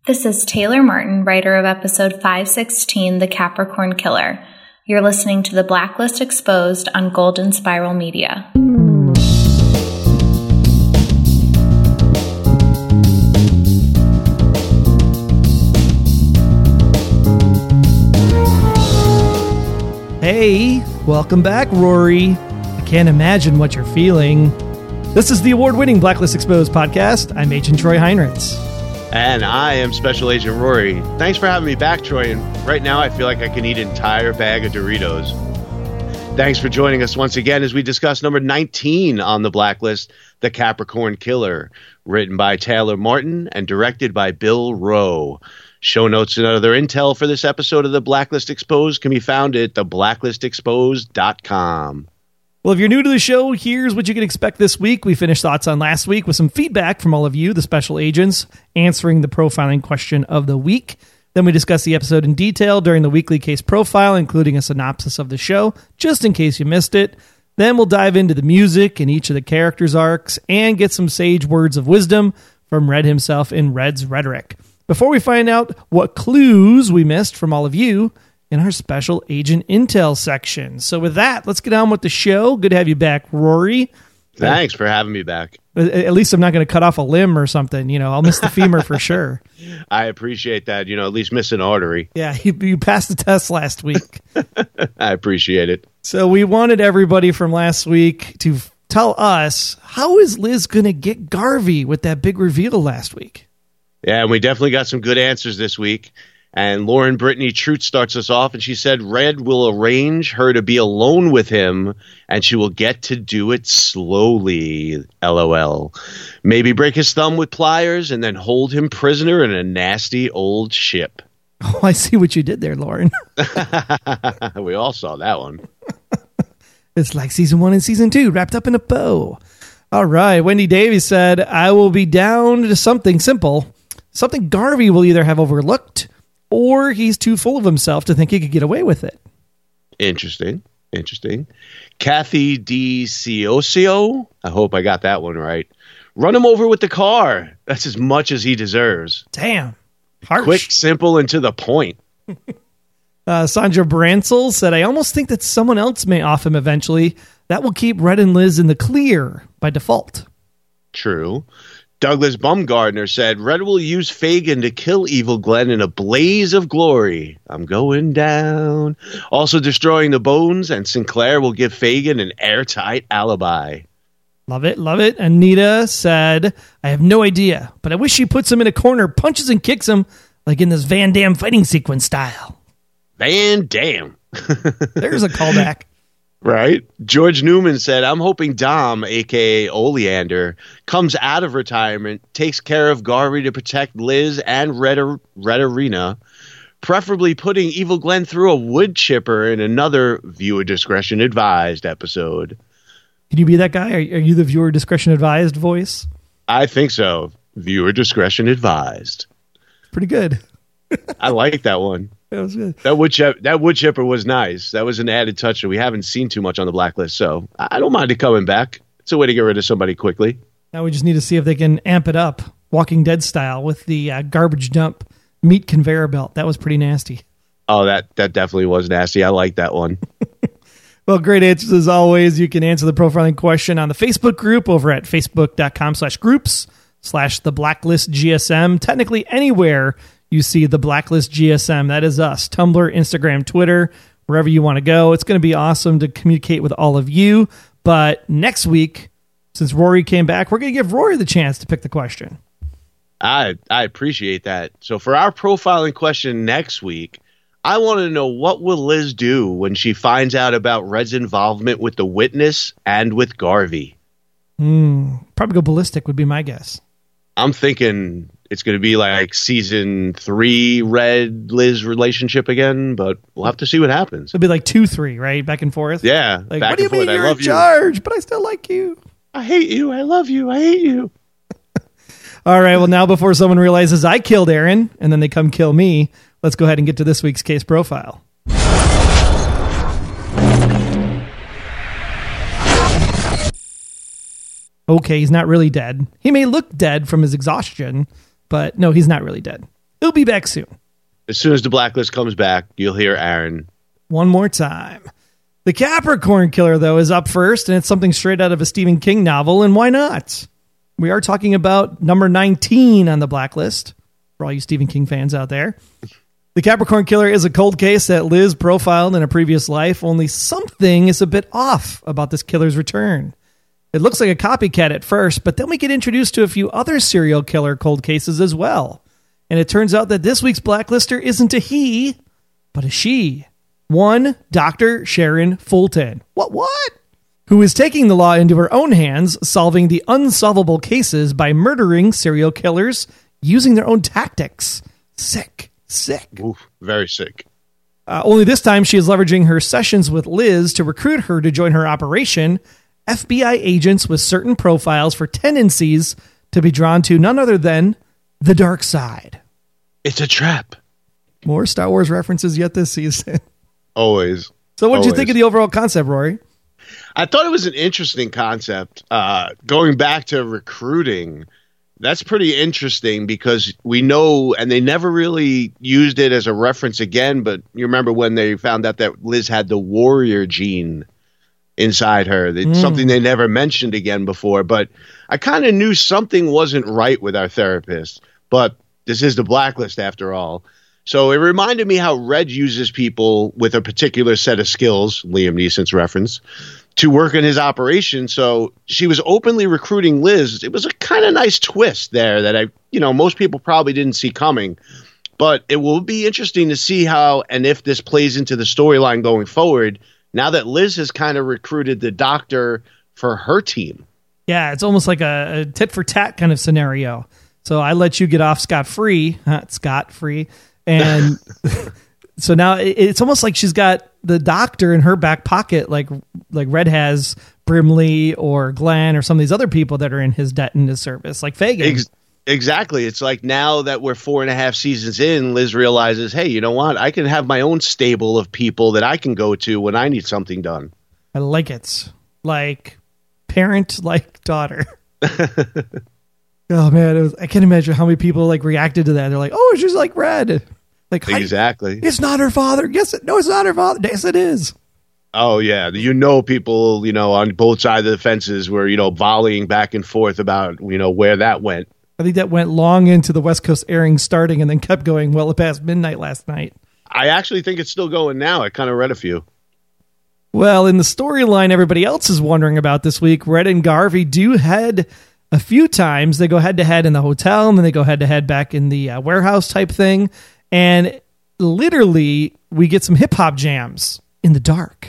This is Taylor Martin, writer of episode 516, The Capricorn Killer. You're listening to The Blacklist Exposed on Golden Spiral Media. Hey, welcome back, Rory. I can't imagine what you're feeling. This is the award-winning Blacklist Exposed podcast. I'm Agent Troy Heinrichs. And I am Special Agent Rory. Thanks for having me back, Troy. And right now I feel like I can eat an entire bag of Doritos. Thanks for joining us once again as we discuss number 19 on the Blacklist, The Capricorn Killer, written by Taylor Martin and directed by Bill Rowe. Show notes and other intel for this episode of The Blacklist Exposed can be found at theblacklistexposed.com. Well, if you're new to the show, here's what you can expect this week. We finished thoughts on last week with some feedback from all of you, the special agents, answering the profiling question of the week. Then we discuss the episode in detail during the weekly case profile, including a synopsis of the show, just in case you missed it. Then we'll dive into the music and each of the characters' arcs and get some sage words of wisdom from Red himself in Red's Rhetoric. Before we find out what clues we missed from all of you in our special agent intel section. So with that, let's get on with the show. Good to have you back, Rory. Thanks for having me back. At least I'm not going to cut off a limb or something. You know, I'll miss the femur for sure. I appreciate that. You know, at least miss an artery. Yeah, you passed the test last week. I appreciate it. So we wanted everybody from last week to tell us, how is Liz going to get Garvey with that big reveal last week? Yeah, and we definitely got some good answers this week. And Lauren Brittany Trute starts us off, and she said Red will arrange her to be alone with him, and she will get to do it slowly, LOL. Maybe break his thumb with pliers and then hold him prisoner in a nasty old ship. Oh, I see what you did there, Lauren. We all saw that one. It's like season 1 and season 2 wrapped up in a bow. All right, Wendy Davies said, I will be down to something simple. Something Garvey will either have overlooked or he's too full of himself to think he could get away with it. Interesting. Kathy DiCiosio, I hope I got that one right. Run him over with the car. That's as much as he deserves. Damn. Harsh. Quick, simple, and to the point. Sandra Bransel said, I almost think that someone else may off him eventually. That will keep Red and Liz in the clear by default. True. Douglas Bumgardner said, Red will use Fagin to kill Evil Glenn in a blaze of glory. I'm going down. Also destroying the bones, and Sinclair will give Fagin an airtight alibi. Love it, love it. Anita said, I have no idea, but I wish she puts him in a corner, punches and kicks him, like in this Van Damme fighting sequence style. Van Damme. There's a callback. Right? George Newman said, I'm hoping Dom, a.k.a. Oleander, comes out of retirement, takes care of Garvey to protect Liz and Red Arena, preferably putting Evil Glenn through a wood chipper in another viewer discretion advised episode. Can you be that guy? Are you the viewer discretion advised voice? I think so. Viewer discretion advised. Pretty good. I like that one. That was good. That wood chipper was nice. That was an added touch that we haven't seen too much on the Blacklist, so I don't mind it coming back. It's a way to get rid of somebody quickly. Now we just need to see if they can amp it up, Walking Dead style, with the garbage dump meat conveyor belt. That was pretty nasty. Oh, that definitely was nasty. I like that one. Well, great answers as always. You can answer the profiling question on the Facebook group over at facebook.com/groups/theblacklistgsm. Technically anywhere you see the Blacklist GSM. That is us. Tumblr, Instagram, Twitter, wherever you want to go. It's going to be awesome to communicate with all of you. But next week, since Rory came back, we're going to give Rory the chance to pick the question. I appreciate that. So for our profiling question next week, I want to know, what will Liz do when she finds out about Red's involvement with the witness and with Garvey? Probably go ballistic would be my guess. I'm thinking it's going to be like season 3 Red-Liz relationship again, but we'll have to see what happens. It'll be like 2-3, right? Back and forth? Yeah. Like, back what do you and forth. mean you're I love in charge, but I still like you? I hate you. I love you. I hate you. All right, well, now before someone realizes I killed Aaron, and then they come kill me, let's go ahead and get to this week's case profile. Okay, he's not really dead. He may look dead from his exhaustion, but no, he's not really dead. He'll be back soon. As soon as the Blacklist comes back, you'll hear Aaron one more time. The Capricorn Killer, though, is up first, and it's something straight out of a Stephen King novel, and why not? We are talking about number 19 on the Blacklist, for all you Stephen King fans out there. The Capricorn Killer is a cold case that Liz profiled in a previous life, only something is a bit off about this killer's return. It looks like a copycat at first, but then we get introduced to a few other serial killer cold cases as well. And it turns out that this week's Blacklister isn't a he, but a she. One Dr. Sharon Fulton. What? Who is taking the law into her own hands, solving the unsolvable cases by murdering serial killers using their own tactics. Sick. Oof, very sick. Only this time she is leveraging her sessions with Liz to recruit her to join her operation. FBI agents with certain profiles for tendencies to be drawn to none other than the dark side. It's a trap. More Star Wars references yet this season. Always. So what did you think of the overall concept, Rory? I thought it was an interesting concept. Going back to recruiting, that's pretty interesting because we know, and they never really used it as a reference again, but you remember when they found out that Liz had the warrior gene inside her. Something they never mentioned again before, but I kind of knew something wasn't right with our therapist, but this is the Blacklist after all. So it reminded me how Red uses people with a particular set of skills, Liam Neeson's reference, to work in his operation. So she was openly recruiting Liz. It was a kind of nice twist there that most people probably didn't see coming. But it will be interesting to see how and if this plays into the storyline going forward now that Liz has kind of recruited the doctor for her team. Yeah, it's almost like a tit for tat kind of scenario. So I let you get off scot-free. Scot-free. And so now it's almost like she's got the doctor in her back pocket, like Red has Brimley or Glenn or some of these other people that are in his debt in his service, like Fagin. Exactly. It's like now that we're 4.5 seasons in, Liz realizes, hey, you know what? I can have my own stable of people that I can go to when I need something done. I like it. Like parent, like daughter. Oh man, I can't imagine how many people reacted to that. They're like, "Oh, she's like Red." Like exactly. It's not her father. No, it's not her father. Yes, it is. Oh yeah, people on both sides of the fences were volleying back and forth about where that went. I think that went long into the West Coast airing starting, and then kept going well past midnight last night. I actually think it's still going now. I kind of read a few. Well, in the storyline everybody else is wondering about this week, Red and Garvey do head a few times. They go head-to-head in the hotel, and then they go head-to-head back in the warehouse type thing. And literally, we get some hip-hop jams in the dark.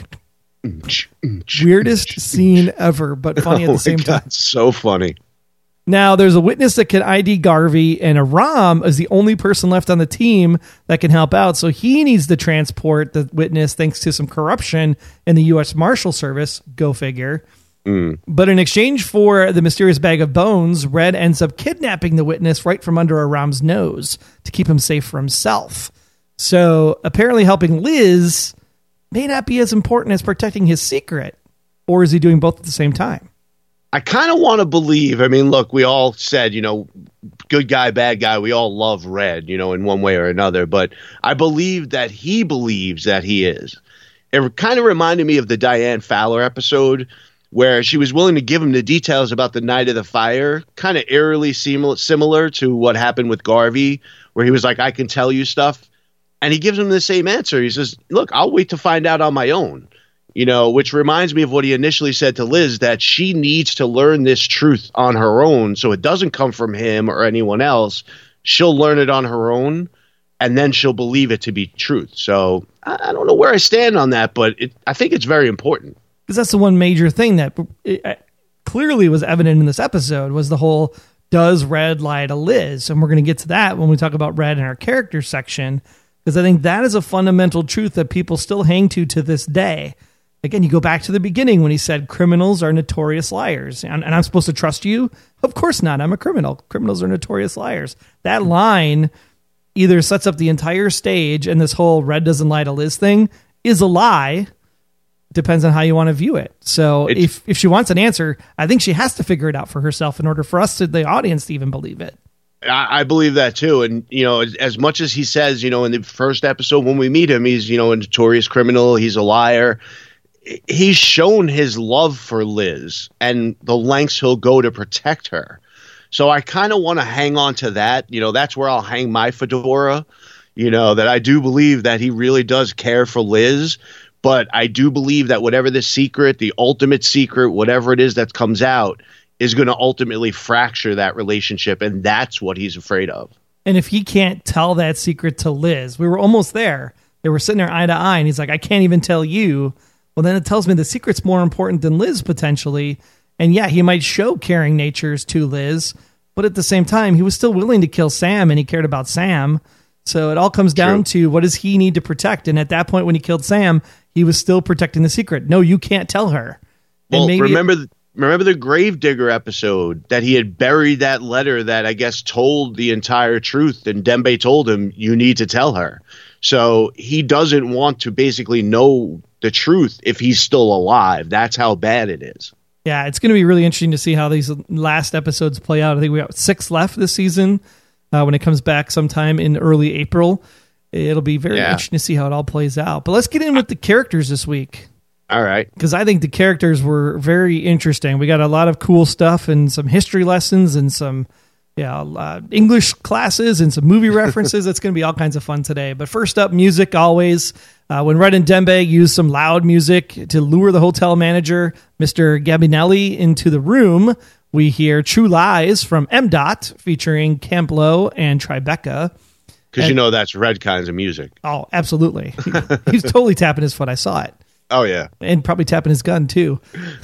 Weirdest scene ever, but funny at the same time. So funny. Now, there's a witness that can ID Garvey, and Aram is the only person left on the team that can help out. So he needs to transport the witness thanks to some corruption in the U.S. Marshal Service. Go figure. But in exchange for the mysterious bag of bones, Red ends up kidnapping the witness right from under Aram's nose to keep him safe for himself. So apparently helping Liz may not be as important as protecting his secret. Or is he doing both at the same time? I kind of want to believe. I mean, look, we all said, good guy, bad guy. We all love Red, in one way or another. But I believe that he believes that he is. It kind of reminded me of the Diane Fowler episode where she was willing to give him the details about the night of the fire, kind of eerily similar to what happened with Garvey, where he was like, I can tell you stuff. And he gives him the same answer. He says, look, I'll wait to find out on my own, which reminds me of what he initially said to Liz, that she needs to learn this truth on her own. So it doesn't come from him or anyone else. She'll learn it on her own, and then she'll believe it to be truth. So I don't know where I stand on that, but I think it's very important. Because that's the one major thing that clearly was evident in this episode was the whole, does Red lie to Liz? And we're going to get to that when we talk about Red in our character section, because I think that is a fundamental truth that people still hang to this day. Again, you go back to the beginning when he said criminals are notorious liars. And I'm supposed to trust you? Of course not. I'm a criminal. Criminals are notorious liars. That line either sets up the entire stage, and this whole Red doesn't lie to Liz thing is a lie. Depends on how you want to view it. So if she wants an answer, I think she has to figure it out for herself in order for us, the audience, to even believe it. I believe that too. And, as much as he says, in the first episode when we meet him, he's, a notorious criminal, he's a liar. He's shown his love for Liz and the lengths he'll go to protect her. So I kind of want to hang on to that. That's where I'll hang my fedora, that I do believe that he really does care for Liz. But I do believe that whatever the secret, the ultimate secret, whatever it is that comes out, is going to ultimately fracture that relationship, and that's what he's afraid of. And if he can't tell that secret to Liz, we were almost there. They were sitting there eye to eye, and he's like, I can't even tell you. Well, then it tells me the secret's more important than Liz, potentially. And yeah, he might show caring natures to Liz, but at the same time, he was still willing to kill Sam, and he cared about Sam. So it all comes down to what does he need to protect? And at that point, when he killed Sam, he was still protecting the secret. No, you can't tell her. Well, remember the Gravedigger episode that he had buried that letter that I guess told the entire truth, and Dembe told him, you need to tell her. So he doesn't want to basically know the truth if he's still alive. That's how bad it is. Yeah, it's going to be really interesting to see how these last episodes play out. I think we have 6 left this season. When it comes back sometime in early April, it'll be very interesting to see how it all plays out. But let's get in with the characters this week. All right. Because I think the characters were very interesting. We got a lot of cool stuff and some history lessons and some English classes and some movie references. It's going to be all kinds of fun today. But first up, music always. When Red and Dembe use some loud music to lure the hotel manager, Mr. Gabinelli, into the room, we hear True Lies from M-Dot featuring Camp Lo and Tribeca. Because that's Red kinds of music. Oh, absolutely. He's totally tapping his foot. I saw it. Oh, yeah. And probably tapping his gun, too.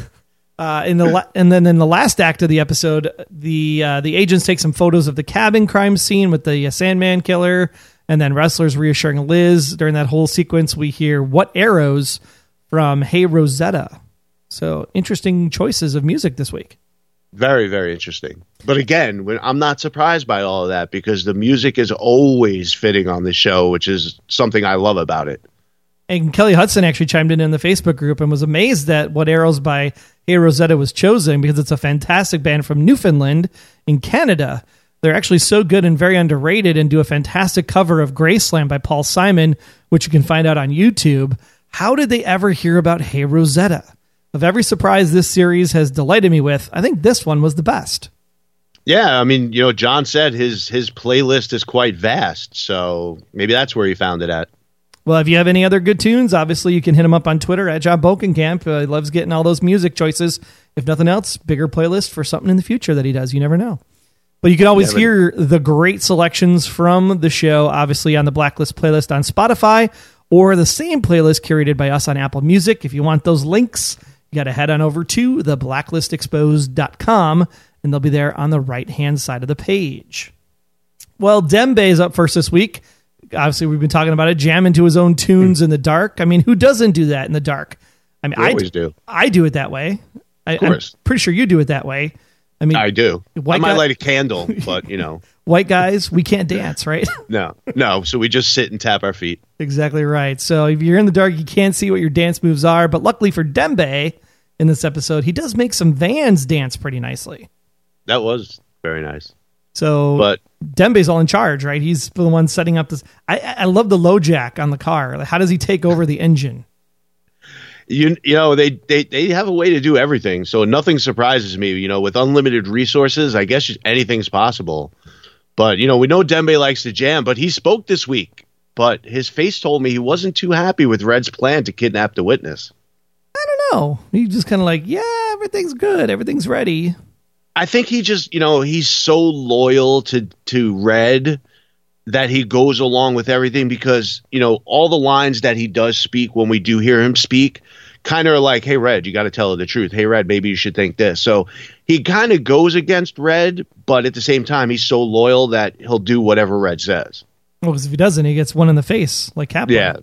And then in the last act of the episode, the agents take some photos of the cabin crime scene with the Sandman killer, and then Wrestler's reassuring Liz. During that whole sequence, we hear What Arrows from Hey Rosetta. So interesting choices of music this week. Very, very interesting. But again, I'm not surprised by all of that because the music is always fitting on the show, which is something I love about it. And Kelly Hudson actually chimed in the Facebook group and was amazed that What Arrows by Hey Rosetta was chosen because it's a fantastic band from Newfoundland in Canada. They're actually so good and very underrated and do a fantastic cover of Graceland by Paul Simon, which you can find out on YouTube. How did they ever hear about Hey Rosetta? Of every surprise this series has delighted me with, I think this one was the best. Yeah, I mean, John said his playlist is quite vast, so maybe that's where he found it at. Well, if you have any other good tunes, obviously you can hit him up on Twitter at John Bokenkamp. He loves getting all those music choices. If nothing else, bigger playlist for something in the future that he does. You never know. But you can always hear the great selections from the show, obviously on the Blacklist playlist on Spotify or the same playlist curated by us on Apple Music. If you want those links, you got to head on over to theblacklistexposed.com, and they'll be there on the right-hand side of the page. Well, Dembe is up first this week. Obviously, we've been talking about it, jamming to his own tunes in the dark. I mean, who doesn't do that in the dark? I mean, I always do. I do it that way. Of course. I'm pretty sure you do it that way. I mean, I do. I might light a candle, but, White guys, we can't dance, right? No. So we just sit and tap our feet. Exactly right. So if you're in the dark, you can't see what your dance moves are. But luckily for Dembe in this episode, he does make some vans dance pretty nicely. That was very nice. So Dembe's all in charge, right? He's the one setting up this. I love the low jack on the car. Like, how does he take over the engine? They have a way to do everything, so nothing surprises me. With unlimited resources, I guess anything's possible. But we know Dembe likes to jam, but he spoke this week. But his face told me he wasn't too happy with Red's plan to kidnap the witness. I don't know. He just kind of like, yeah, everything's good, everything's ready. I think he just, he's so loyal to Red that he goes along with everything because, all the lines that he does speak when we do hear him speak kind of are like, hey, Red, you got to tell her the truth. Hey, Red, maybe you should think this. So he kind of goes against Red, but at the same time, he's so loyal that he'll do whatever Red says. Well, because if he doesn't, he gets one in the face, like Kaplan. Yeah.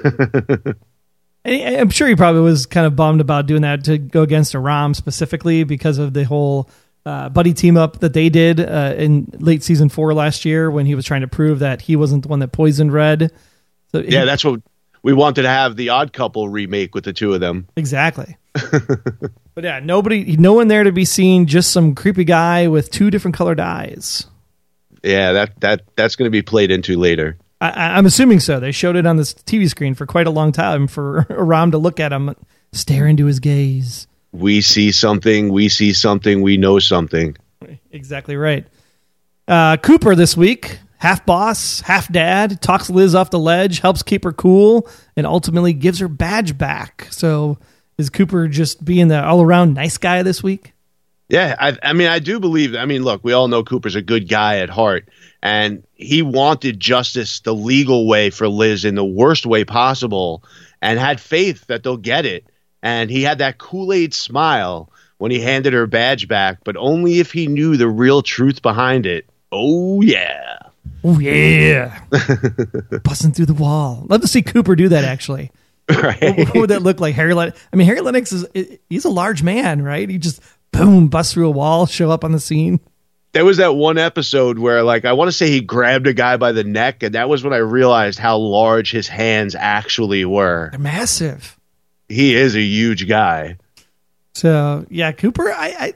I'm sure he probably was kind of bummed about doing that to go against Aram specifically because of the whole buddy team up that they did in late season 4 last year when he was trying to prove that he wasn't the one that poisoned Red. So that's what we wanted to have, the Odd Couple remake with the two of them. Exactly. But yeah, no one there to be seen, just some creepy guy with 2 different colored eyes. Yeah, that's going to be played into later. I'm assuming so. They showed it on this TV screen for quite a long time for Aram to look at him, stare into his gaze. We see something, we know something. Exactly right. Cooper this week, half boss, half dad, talks Liz off the ledge, helps keep her cool, and ultimately gives her badge back. So is Cooper just being the all-around nice guy this week? Yeah, I mean, I do believe. I mean, look, we all know Cooper's a good guy at heart, and he wanted justice the legal way for Liz in the worst way possible, and had faith that they'll get it. And he had that Kool-Aid smile when he handed her badge back, but only if he knew the real truth behind it. Oh yeah, oh yeah, busting through the wall. Love to see Cooper do that. Actually, right? What would that look like? Harry Lennox he's a large man, right? He just boom, bust through a wall, show up on the scene. There was that one episode where, like, I want to say he grabbed a guy by the neck, and that was when I realized how large his hands actually were. They're massive. He is a huge guy. So, yeah, Cooper,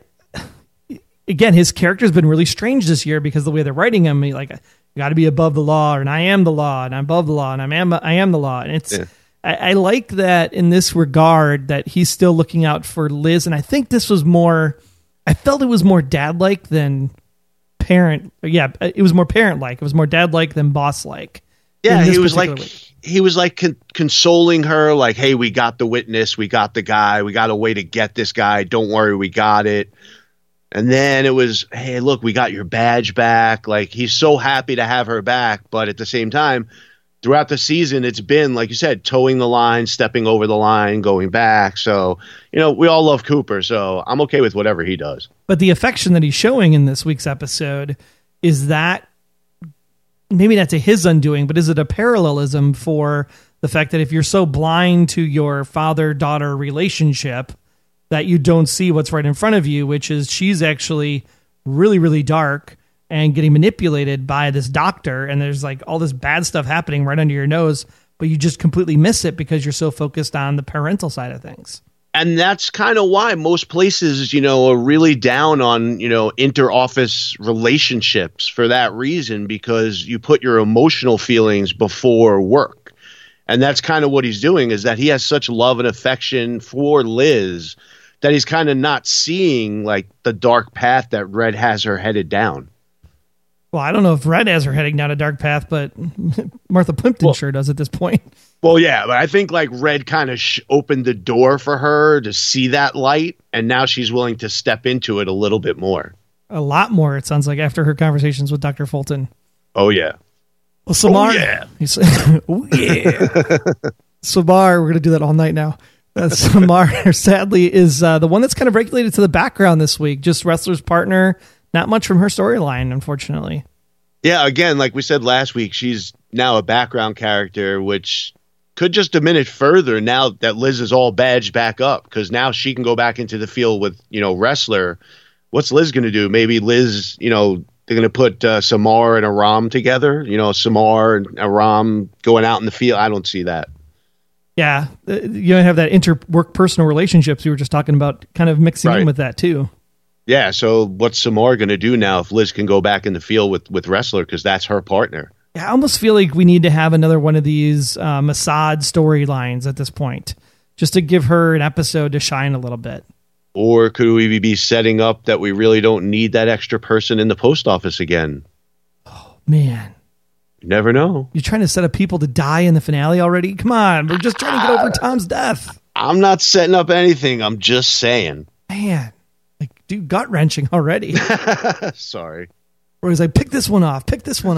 again, his character's been really strange this year because the way they're writing him, you got to be above the law, and I am the law, and I'm above the law, and I am the law. And it's... Yeah. I like that in this regard that he's still looking out for Liz. And I think this was I felt it was more dad-like than parent. Yeah, it was more parent-like. It was more dad-like than boss-like. Yeah, he was like consoling her, like, hey, we got the witness, we got the guy, we got a way to get this guy. Don't worry, we got it. And then it was, hey, look, we got your badge back. Like, he's so happy to have her back. But at the same time, throughout the season, it's been, like you said, towing the line, stepping over the line, going back. So, we all love Cooper, so I'm okay with whatever he does. But the affection that he's showing in this week's episode, is that, maybe not to his undoing, but is it a parallelism for the fact that if you're so blind to your father-daughter relationship that you don't see what's right in front of you, which is she's actually really, really dark, and getting manipulated by this doctor, and there's like all this bad stuff happening right under your nose, but you just completely miss it because you're so focused on the parental side of things. And that's kind of why most places, are really down on, inter-office relationships for that reason, because you put your emotional feelings before work. And that's kind of what he's doing, is that he has such love and affection for Liz that he's kind of not seeing like the dark path that Red has her headed down. Well, I don't know if Red has her heading down a dark path, but Martha Plimpton sure does at this point. Well, yeah, but I think like Red kind of opened the door for her to see that light, and now she's willing to step into it a little bit more. A lot more, it sounds like, after her conversations with Dr. Fulton. Oh, yeah. Well, Samar... Oh, yeah. Oh, yeah. Samar, we're going to do that all night now. Samar, sadly, is the one that's kind of regulated to the background this week. Just Wrestler's partner. Not much from her storyline, unfortunately. Yeah, again, like we said last week, she's now a background character, which could just diminish further now that Liz is all badged back up, because now she can go back into the field with, Wrestler. What's Liz going to do? Maybe Liz, they're going to put Samar and Aram together, Samar and Aram going out in the field. I don't see that. Yeah, you don't have that inter-work personal relationships we were just talking about, kind of mixing in with that too. Yeah, so what's Samar going to do now if Liz can go back in the field with Wrestler, because that's her partner? Yeah, I almost feel like we need to have another one of these Mossad storylines at this point, just to give her an episode to shine a little bit. Or could we be setting up that we really don't need that extra person in the post office again? Oh, man. You never know. You're trying to set up people to die in the finale already? Come on, we're just trying to get over Tom's death. I'm not setting up anything. I'm just saying. Man. Dude, gut-wrenching already. Sorry. Where he's like, pick this one off.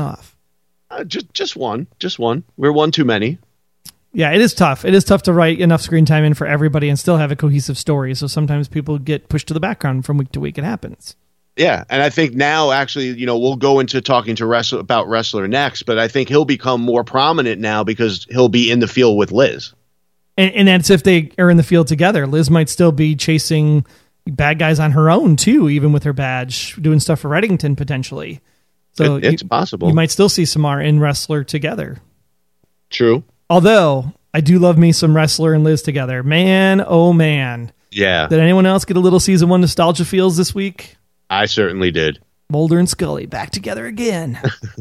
Just one. We're one too many. Yeah, it is tough. It is tough to write enough screen time in for everybody and still have a cohesive story. So sometimes people get pushed to the background from week to week. It happens. Yeah, and I think now, actually, we'll go into talking to about Wrestler next, but I think he'll become more prominent now because he'll be in the field with Liz. And that's if they are in the field together. Liz might still be chasing bad guys on her own too, even with her badge, doing stuff for Reddington potentially. So it's possible. You might still see Samar and Wrestler together. True. Although I do love me some Wrestler and Liz together. Man, oh man. Yeah. Did anyone else get a little season 1 nostalgia feels this week? I certainly did. Mulder and Scully back together again.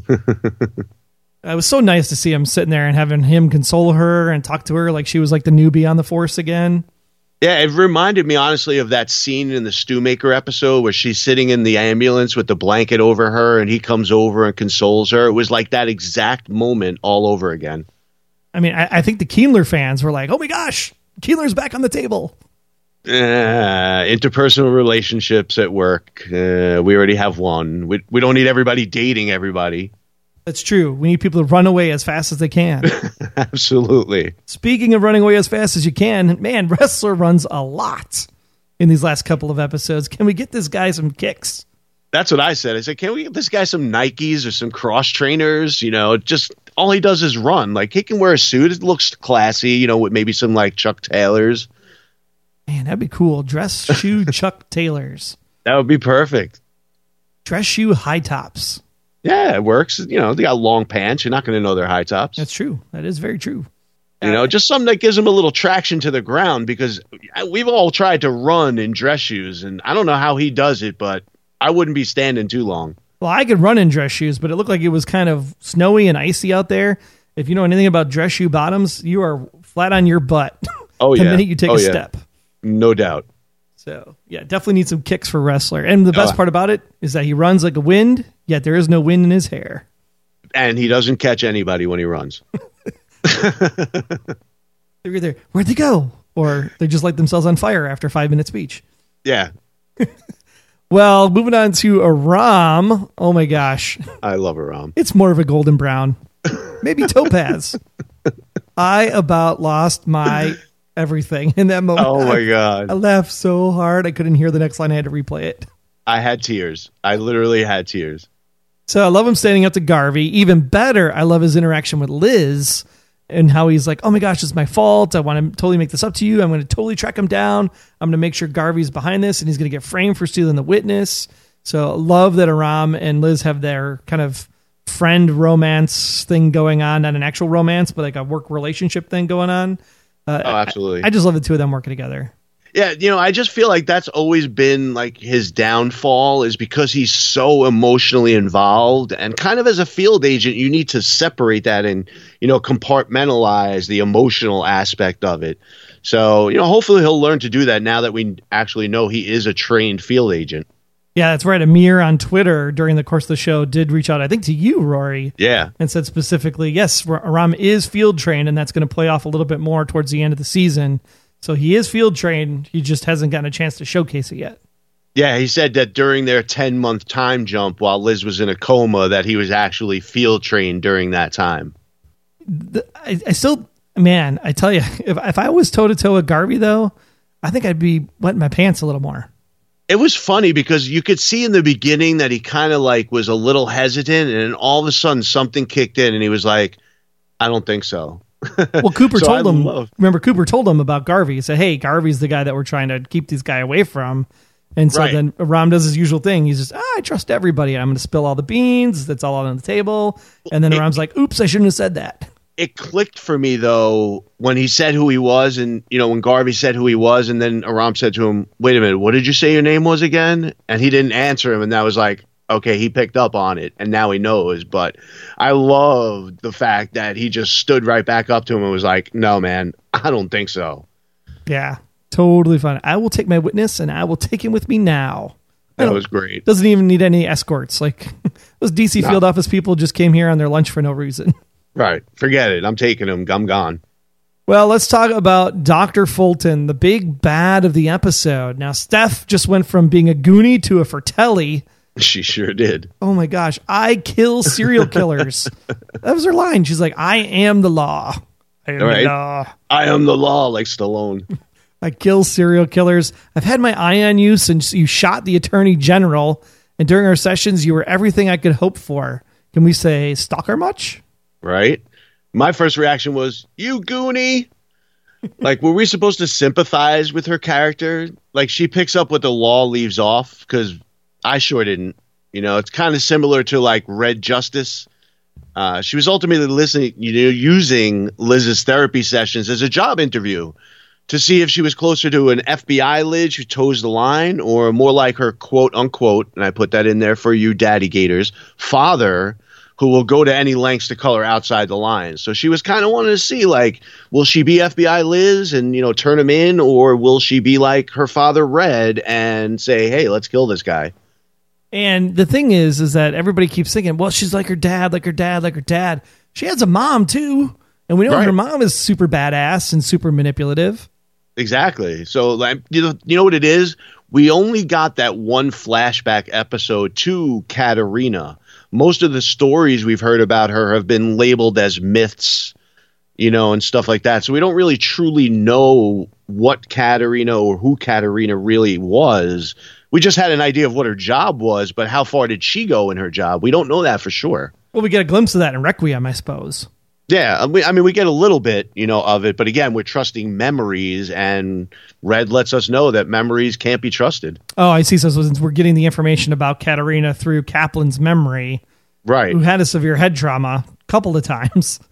It was so nice to see him sitting there and having him console her and talk to her like she was like the newbie on the force again. Yeah, it reminded me, honestly, of that scene in the Stewmaker episode where she's sitting in the ambulance with the blanket over her and he comes over and consoles her. It was like that exact moment all over again. I mean, I think the Keemler fans were like, oh my gosh, Keemler's back on the table. Interpersonal relationships at work. We already have one. We don't need everybody dating everybody. That's true. We need people to run away as fast as they can. Absolutely. Speaking of running away as fast as you can, man, Wrestler runs a lot in these last couple of episodes. Can we get this guy some kicks? That's what I said. I said, can we get this guy some Nikes or some cross trainers? You know, just all he does is run. Like, he can wear a suit. It looks classy, you know, with maybe some like Chuck Taylors. Man, that'd be cool. Dress shoe Chuck Taylors. That would be perfect. Dress shoe high tops. Yeah, it works. You know, they got long pants. You're not going to know they're high tops. That's true. That is very true. You know, just something that gives them a little traction to the ground, because we've all tried to run in dress shoes, and I don't know how he does it, but I wouldn't be standing too long. Well, I could run in dress shoes, but it looked like it was kind of snowy and icy out there. If you know anything about dress shoe bottoms, you are flat on your butt the minute you take a step. No doubt. So, yeah, definitely need some kicks for Wrestler. And the best part about it is that he runs like a wind, yet there is no wind in his hair. And he doesn't catch anybody when he runs. They're either, where'd they go? Or they just light themselves on fire after 5 minute speech. Yeah. Well, moving on to Aram. Oh my gosh. I love Aram. It's more of a golden brown. Maybe topaz. I about lost my everything in that moment. Oh my God. I laughed so hard I couldn't hear the next line. I had to replay it. I had tears. I literally had tears. So I love him standing up to Garvey. Even better, I love his interaction with Liz and how he's like, oh my gosh, it's my fault. I want to totally make this up to you. I'm going to totally track him down. I'm going to make sure Garvey's behind this and he's going to get framed for stealing the witness. So love that Aram and Liz have their kind of friend romance thing going on. Not an actual romance, but like a work relationship thing going on. Absolutely. I just love the two of them working together. Yeah, you know, I just feel like that's always been like his downfall, is because he's so emotionally involved, and kind of as a field agent, you need to separate that and, you know, compartmentalize the emotional aspect of it. So, you know, hopefully he'll learn to do that now that we actually know he is a trained field agent. Yeah, that's right. Amir on Twitter during the course of the show did reach out, I think, to you, Rory. Yeah. And said specifically, yes, Aram is field trained, and that's going to play off a little bit more towards the end of the season. So he is field trained. He just hasn't gotten a chance to showcase it yet. Yeah, he said that during their 10-month time jump while Liz was in a coma, that he was actually field trained during that time. I still, man, I tell you, if I was toe-to-toe with Garvey, though, I think I'd be wetting my pants a little more. It was funny because you could see in the beginning that he kind of like was a little hesitant, and then all of a sudden something kicked in and he was like, I don't think so. Well, Cooper told him, remember Cooper told him about Garvey. He said, hey, Garvey's the guy that we're trying to keep this guy away from. And so then Aram does his usual thing. He's just, I trust everybody. I'm going to spill all the beans. That's all on the table. And then Aram's like, oops, I shouldn't have said that. It clicked for me, though, when he said who he was, and, you know, when Garvey said who he was, and then Aram said to him, wait a minute, what did you say your name was again? And he didn't answer him, and that was like, okay, he picked up on it, and now he knows. But I loved the fact that he just stood right back up to him and was like, no, man, I don't think so. Yeah, totally fun. I will take my witness, and I will take him with me now. That was great. Doesn't even need any escorts. Like, those DC field office people just came here on their lunch for no reason. Right. Forget it. I'm taking him. I'm gone. Well, let's talk about Dr. Fulton, the big bad of the episode. Now, Steph just went from being a Goonie to a Fratelli. She sure did. Oh my gosh. I kill serial killers. That was her line. She's like, I am the law. I am the law. I am the law, like Stallone. I kill serial killers. I've had my eye on you since you shot the attorney general. And during our sessions, you were everything I could hope for. Can we say stalker much? Right. My first reaction was, you Goonie. Like, were we supposed to sympathize with her character? Like, she picks up what the law leaves off, because I sure didn't. You know, it's kind of similar to like Red Justice. She was ultimately using Liz's therapy sessions as a job interview to see if she was closer to an FBI Liz who toes the line, or more like her quote unquote, and I put that in there for you daddy gators, father, who will go to any lengths to color outside the lines. So she was kind of wanting to see, like, will she be FBI Liz and, you know, turn him in, or will she be like her father Red and say, hey, let's kill this guy? And the thing is that everybody keeps thinking, well, she's like her dad, like her dad, like her dad. She has a mom too. And we know her mom is super badass and super manipulative. Exactly. So, like, you know what it is? We only got that one flashback episode to Katarina. Most of the stories we've heard about her have been labeled as myths, you know, and stuff like that. So we don't really truly know what Katarina or who Katarina really was. We just had an idea of what her job was, but how far did she go in her job? We don't know that for sure. Well, we get a glimpse of that in Requiem, I suppose. Yeah, I mean, we get a little bit, you know, of it, but again, we're trusting memories, and Red lets us know that memories can't be trusted. Oh, I see. So since we're getting the information about Katarina through Kaplan's memory, right, who had a severe head trauma a couple of times.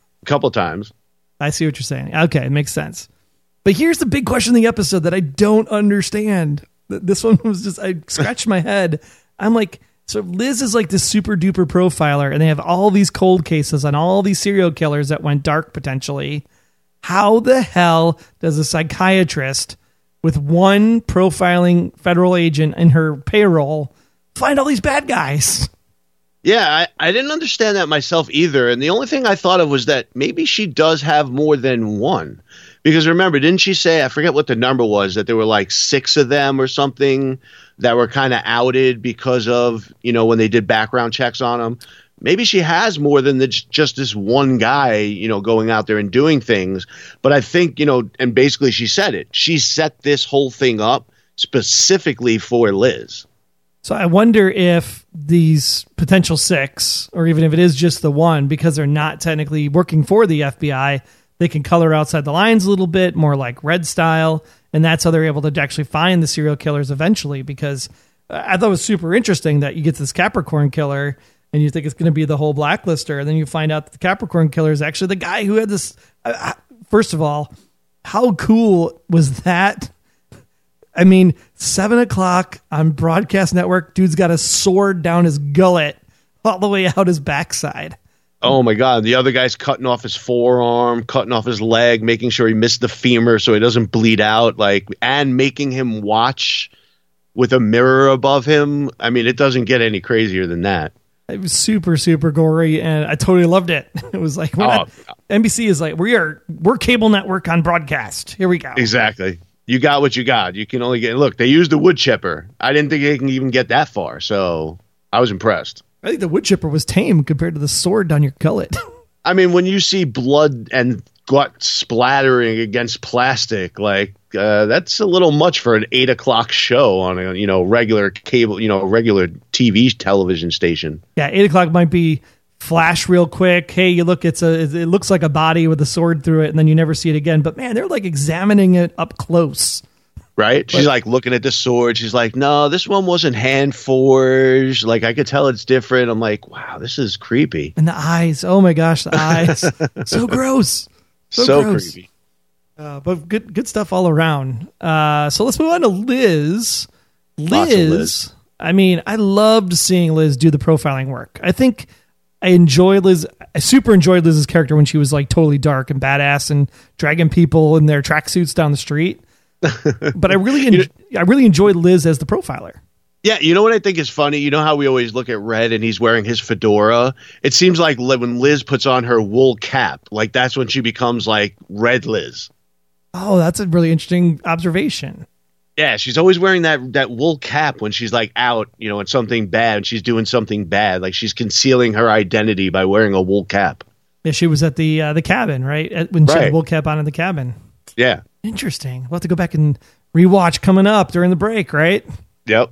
I see what you're saying. Okay, it makes sense. But here's the big question in the episode that I don't understand. This one was just, I scratched my head. I'm like, so Liz is like this super duper profiler, and they have all these cold cases on all these serial killers that went dark potentially. How the hell does a psychiatrist with one profiling federal agent in her payroll find all these bad guys? Yeah, I didn't understand that myself either. And the only thing I thought of was that maybe she does have more than one. Because remember, didn't she say, I forget what the number was, that there were like 6 of them or something that were kind of outed because of, you know, when they did background checks on them? Maybe she has more than just this one guy, you know, going out there and doing things. But I think, you know, and basically she said it. She set this whole thing up specifically for Liz. So I wonder if these potential 6, or even if it is just the one, because they're not technically working for the FBI, they can color outside the lines a little bit, more like Red style, and that's how they're able to actually find the serial killers eventually, because I thought it was super interesting that you get this Capricorn killer, and you think it's going to be the whole blacklister, and then you find out that the Capricorn killer is actually the guy who had this... First of all, how cool was that? I mean, 7 o'clock on Broadcast Network, dude's got a sword down his gullet all the way out his backside. Oh my God. The other guy's cutting off his forearm, cutting off his leg, making sure he missed the femur so he doesn't bleed out, like, and making him watch with a mirror above him. I mean, it doesn't get any crazier than that. It was super, super gory, and I totally loved it. It was like, NBC is like, we're cable network on broadcast. Here we go. Exactly. You got what you got. You can only get, look, they used a wood chipper. I didn't think they can even get that far. So I was impressed. I think the wood chipper was tame compared to the sword down your gullet. I mean, when you see blood and gut splattering against plastic, like that's a little much for an 8 o'clock show on a, you know, regular cable, you know, regular TV television station. Yeah. 8 o'clock might be flash real quick. Hey, you look, it looks like a body with a sword through it, and then you never see it again. But man, they're like examining it up close. Right? She's like looking at the sword. She's like, no, this one wasn't hand forged. Like, I could tell it's different. I'm like, wow, this is creepy. And the eyes. Oh my gosh, the eyes. So gross. So gross. Creepy. But good stuff all around. So let's move on to Liz. Liz. I mean, I loved seeing Liz do the profiling work. I think I super enjoyed Liz's character when she was like totally dark and badass and dragging people in their tracksuits down the street. But I really enjoyed Liz as the profiler. Yeah, you know what I think is funny? You know how we always look at Red and he's wearing his fedora? It seems like when Liz puts on her wool cap, like that's when she becomes like Red Liz. Oh, that's a really interesting observation. Yeah, she's always wearing that wool cap when she's like out, you know, in something bad. She's doing something bad. Like she's concealing her identity by wearing a wool cap. Yeah, she was at the cabin, right? When she had a wool cap on in the cabin. Yeah. Interesting. We'll have to go back and rewatch coming up during the break, right? Yep.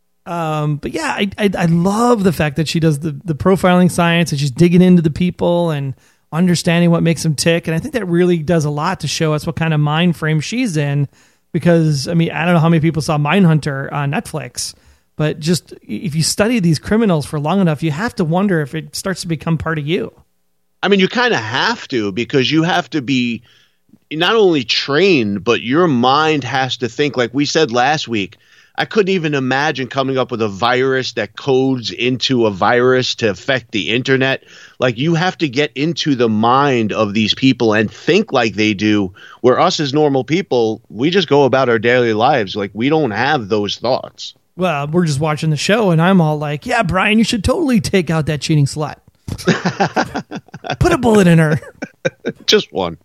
But yeah, I love the fact that she does the profiling science and she's digging into the people and understanding what makes them tick. And I think that really does a lot to show us what kind of mind frame she's in. Because, I mean, I don't know how many people saw Mindhunter on Netflix, but just if you study these criminals for long enough, you have to wonder if it starts to become part of you. I mean, you kind of have to, because you have to be not only trained, but your mind has to think. Like we said last week, I couldn't even imagine coming up with a virus that codes into a virus to affect the internet. Like, you have to get into the mind of these people and think like they do, where us as normal people, we just go about our daily lives. Like, we don't have those thoughts. Well, we're just watching the show and I'm all like, yeah, Brian, you should totally take out that cheating slut. Put a bullet in her. Just one.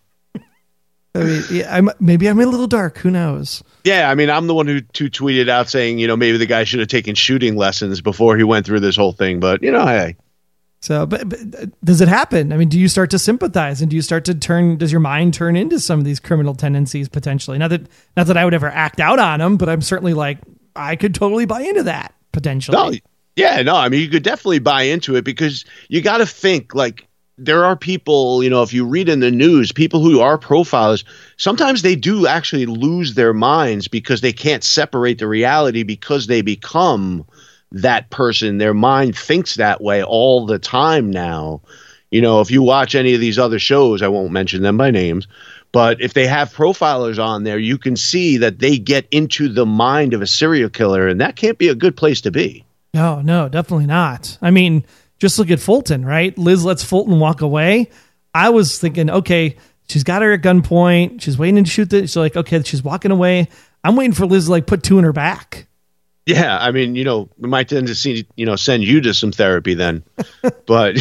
I mean, yeah, maybe I'm a little dark. Who knows? Yeah, I mean, I'm the one who tweeted out saying, maybe the guy should have taken shooting lessons before he went through this whole thing. But, hey. So, but does it happen? I mean, do you start to sympathize, and do you start to does your mind turn into some of these criminal tendencies potentially? Not that I would ever act out on them, but I'm certainly like, I could totally buy into that potentially. No, yeah, no, I mean, you could definitely buy into it, because you got to think, like, there are people, if you read in the news, people who are profilers, sometimes they do actually lose their minds because they can't separate the reality, because they become that person. Their mind thinks that way all the time now. If you watch any of these other shows, I won't mention them by names, but if they have profilers on there, you can see that they get into the mind of a serial killer, and that can't be a good place to be. No, definitely not. I mean, just look at Fulton, right? Liz lets Fulton walk away. I was thinking, okay, she's got her at gunpoint. She's waiting to shoot she's like, okay, she's walking away. I'm waiting for Liz to put two in her back. Yeah, I mean, we might tend to see, send you to some therapy then. But,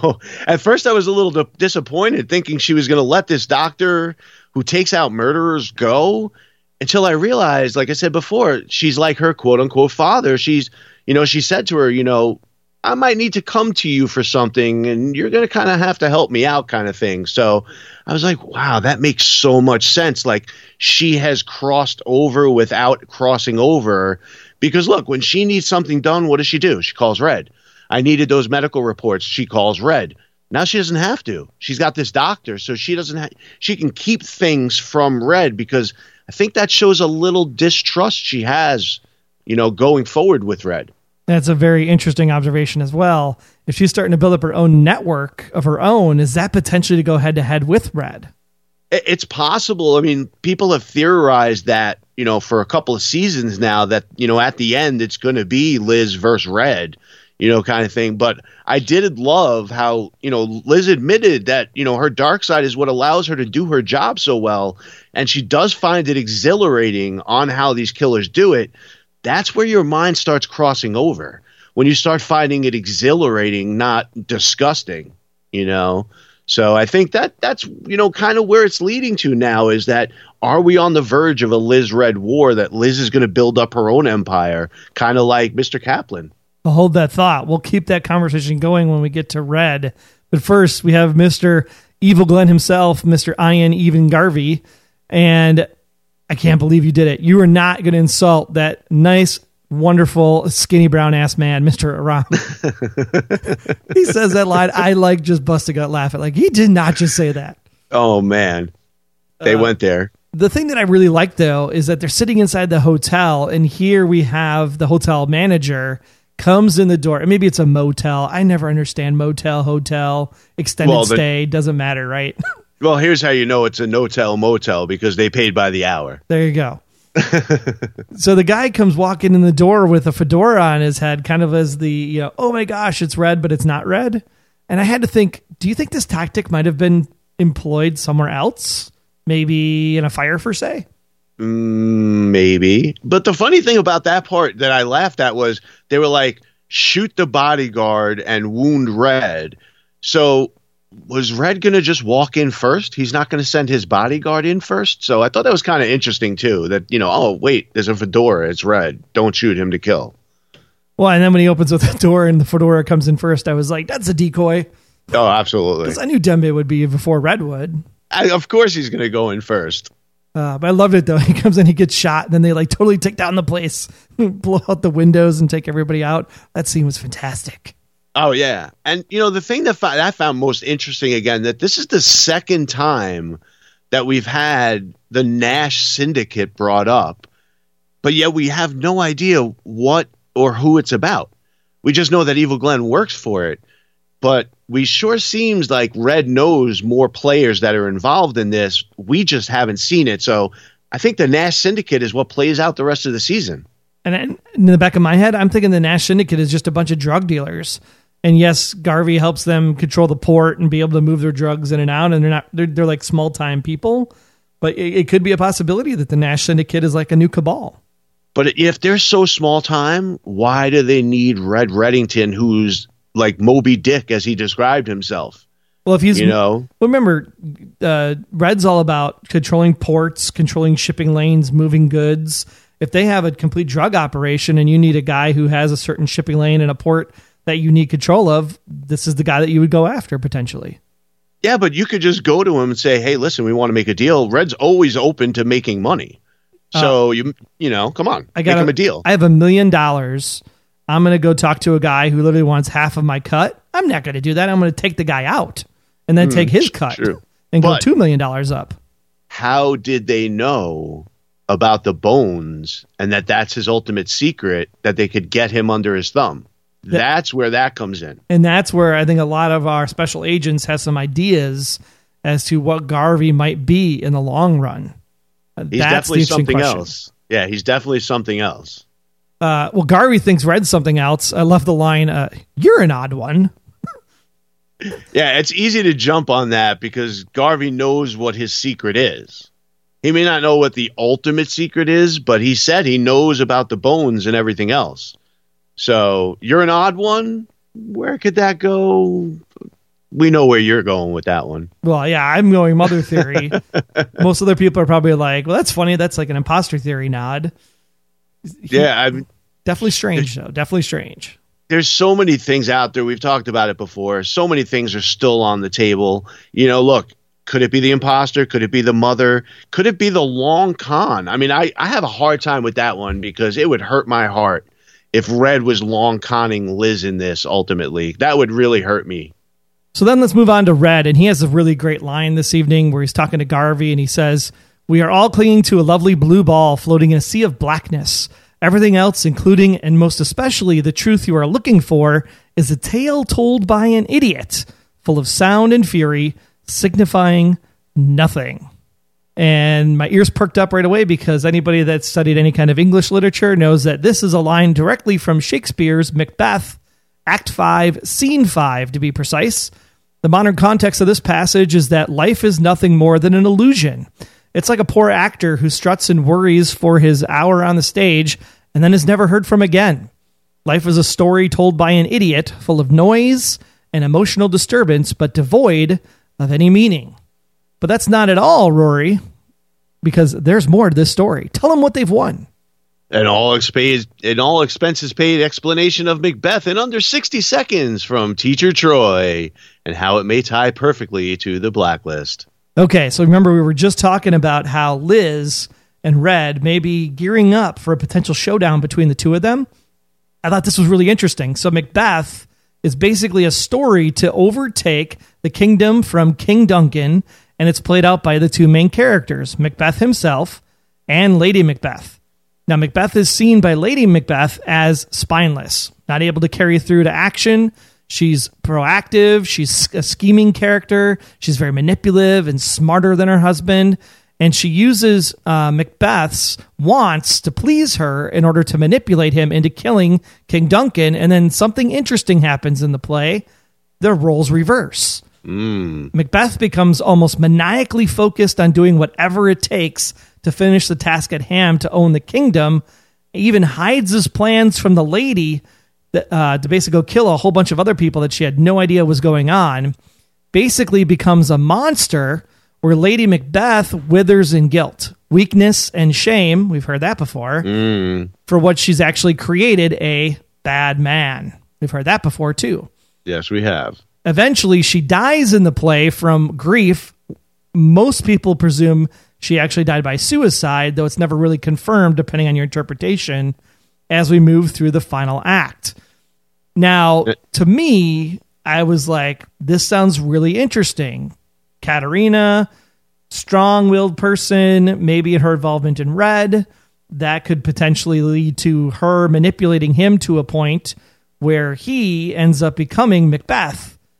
at first I was a little disappointed, thinking she was going to let this doctor who takes out murderers go, until I realized, like I said before, she's like her quote unquote father. She said to her, I might need to come to you for something, and you're going to kind of have to help me out, kind of thing. So I was like, wow, that makes so much sense. Like, she has crossed over without crossing over, because look, when she needs something done, what does she do? She calls Red. I needed those medical reports. She calls Red. Now she doesn't have to. She's got this doctor, so she can keep things from Red, because I think that shows a little distrust she has, going forward with Red. That's a very interesting observation as well. If she's starting to build up her own network of her own, is that potentially to go head to head with Red? It's possible. I mean, people have theorized that, for a couple of seasons now, that, at the end, it's going to be Liz versus Red, kind of thing. But I did love how, Liz admitted that, her dark side is what allows her to do her job so well. And she does find it exhilarating on how these killers do it. That's where your mind starts crossing over, when you start finding it exhilarating, not disgusting, So I think that's, kind of where it's leading to now, is that, are we on the verge of a Liz-Red war, that Liz is going to build up her own empire, kind of like Mr. Kaplan? I'll hold that thought. We'll keep that conversation going when we get to Red. But first, we have Mr. Evil Glenn himself, Mr. Ian Even Garvey, and I can't believe you did it. You were not going to insult that nice, wonderful, skinny brown ass man, Mr. Aram. He says that line. I just busted gut laughing. Like, he did not just say that. Oh man, they went there. The thing that I really like, though, is that they're sitting inside the hotel, and here we have the hotel manager comes in the door, and maybe it's a motel. I never understand motel, hotel, extended stay. Doesn't matter, right? Well, here's how you know it's a no-tell motel, because they paid by the hour. There you go. So the guy comes walking in the door with a fedora on his head, kind of as the, oh my gosh, it's Red, but it's not Red. And I had to think, do you think this tactic might have been employed somewhere else? Maybe in a fire, for say? Maybe. But the funny thing about that part that I laughed at was they were like, shoot the bodyguard and wound Red. So was Red going to just walk in first? He's not going to send his bodyguard in first? So I thought that was kind of interesting, too, that, oh, wait, there's a fedora. It's Red. Don't shoot him to kill. Well, and then when he opens with the door and the fedora comes in first, I was like, that's a decoy. Oh, absolutely. Because I knew Dembe would be before Red would. Of course he's going to go in first. But I loved it, though. He comes in, he gets shot, and then they totally take down the place, blow out the windows and take everybody out. That scene was fantastic. Oh, yeah. And, the thing that I found most interesting, again, that this is the second time that we've had the Nash Syndicate brought up, but yet we have no idea what or who it's about. We just know that Evil Glenn works for it, but we sure seems like Red knows more players that are involved in this. We just haven't seen it. So I think the Nash Syndicate is what plays out the rest of the season. And in the back of my head, I'm thinking the Nash Syndicate is just a bunch of drug dealers. And yes, Garvey helps them control the port and be able to move their drugs in and out. And they're like small time people. But it could be a possibility that the Nash Syndicate is like a new cabal. But if they're so small time, why do they need Red Reddington, who's like Moby Dick, as he described himself? Well, if he's, remember, Red's all about controlling ports, controlling shipping lanes, moving goods. If they have a complete drug operation and you need a guy who has a certain shipping lane and a port that you need control of, this is the guy that you would go after potentially. Yeah, but you could just go to him and say, hey, listen, we want to make a deal. Red's always open to making money. So, come on, make him a deal. I have $1 million. I'm going to go talk to a guy who literally wants half of my cut. I'm not going to do that. I'm going to take the guy out and then take his cut and go $2 million up. How did they know about the bones and that's his ultimate secret, that they could get him under his thumb? That's where that comes in. And that's where I think a lot of our special agents have some ideas as to what Garvey might be in the long run. He's definitely something else. Yeah, he's definitely something else. Well, Garvey thinks Red's something else. I love the line, you're an odd one. Yeah, it's easy to jump on that because Garvey knows what his secret is. He may not know what the ultimate secret is, but he said he knows about the bones and everything else. So you're an odd one. Where could that go? We know where you're going with that one. Well, yeah, I'm going mother theory. Most other people are probably like, well, that's funny. That's like an imposter theory nod. Definitely strange, though. Definitely strange. There's so many things out there. We've talked about it before. So many things are still on the table. Look, could it be the imposter? Could it be the mother? Could it be the long con? I mean, I have a hard time with that one because it would hurt my heart if Red was long conning Liz in this ultimately. That would really hurt me. So then let's move on to Red, and he has a really great line this evening where he's talking to Garvey, and he says, we are all clinging to a lovely blue ball floating in a sea of blackness. Everything else, including and most especially the truth you are looking for, is a tale told by an idiot, full of sound and fury, signifying nothing. And my ears perked up right away because anybody that's studied any kind of English literature knows that this is a line directly from Shakespeare's Macbeth, Act 5, Scene 5, to be precise. The modern context of this passage is that life is nothing more than an illusion. It's like a poor actor who struts and worries for his hour on the stage and then is never heard from again. Life is a story told by an idiot, full of noise and emotional disturbance, but devoid of any meaning. But that's not at all, Rory, because there's more to this story. Tell them what they've won. An all expenses paid explanation of Macbeth in under 60 seconds from Teacher Troy and how it may tie perfectly to the Blacklist. Okay, so remember we were just talking about how Liz and Red may be gearing up for a potential showdown between the two of them. I thought this was really interesting. So Macbeth is basically a story to overtake the kingdom from King Duncan, and it's played out by the two main characters, Macbeth himself and Lady Macbeth. Now, Macbeth is seen by Lady Macbeth as spineless, not able to carry through to action. She's proactive. She's a scheming character. She's very manipulative and smarter than her husband. And she uses Macbeth's wants to please her in order to manipulate him into killing King Duncan. And then something interesting happens in the play. Their roles reverse. Macbeth becomes almost maniacally focused on doing whatever it takes to finish the task at hand to own the kingdom. He even hides his plans from the lady to basically go kill a whole bunch of other people that she had no idea was going on. Basically becomes a monster where Lady Macbeth withers in guilt, weakness, and shame. We've heard that before. For what she's actually created, a bad man. We've heard that before too. Yes, we have. Eventually, she dies in the play from grief. Most people presume she actually died by suicide, though it's never really confirmed, depending on your interpretation, as we move through the final act. Now, to me, I was like, this sounds really interesting. Katerina, strong-willed person, maybe her involvement in Red, that could potentially lead to her manipulating him to a point where he ends up becoming Macbeth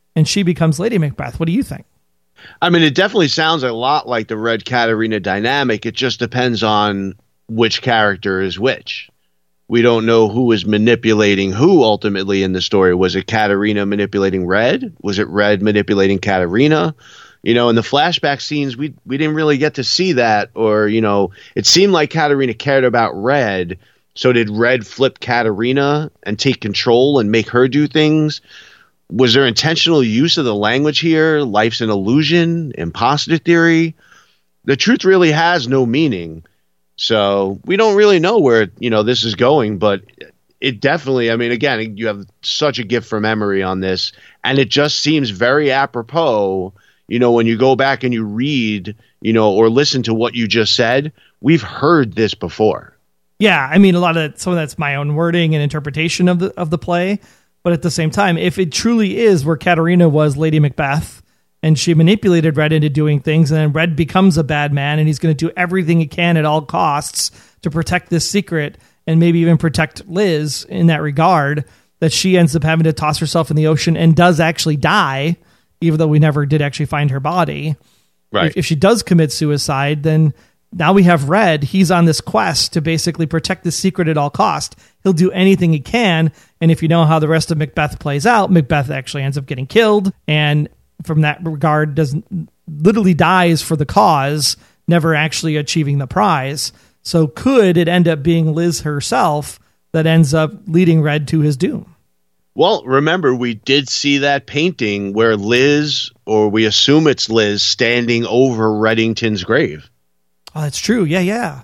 and she becomes Lady Macbeth. What do you think? I mean, it definitely sounds a lot like the Red Katarina dynamic. It just depends on which character is which. We don't know who is manipulating who ultimately in the story. Was it Katarina manipulating Red? Was it Red manipulating Katarina? In the flashback scenes, we didn't really get to see that. Or, it seemed like Katarina cared about Red. So did Red flip Katarina and take control and make her do things? Was there intentional use of the language here? Life's an illusion, imposter theory. The truth really has no meaning. So we don't really know where, this is going, but it definitely, I mean, again, you have such a gift for memory on this, and it just seems very apropos, when you go back and you read, or listen to what you just said. We've heard this before. Yeah, I mean, some of that's my own wording and interpretation of the play, but at the same time, if it truly is where Katarina was Lady Macbeth, and she manipulated Red into doing things, and then Red becomes a bad man, and he's going to do everything he can at all costs to protect this secret, and maybe even protect Liz in that regard, that she ends up having to toss herself in the ocean and does actually die, even though we never did actually find her body. Right. If she does commit suicide, then now we have Red. He's on this quest to basically protect the secret at all costs. He'll do anything he can, and if you know how the rest of Macbeth plays out, Macbeth actually ends up getting killed, and from that regard literally dies for the cause, never actually achieving the prize. So could it end up being Liz herself that ends up leading Red to his doom? Well, remember, we did see that painting where Liz, or we assume it's Liz, standing over Reddington's grave. Oh, that's true. Yeah.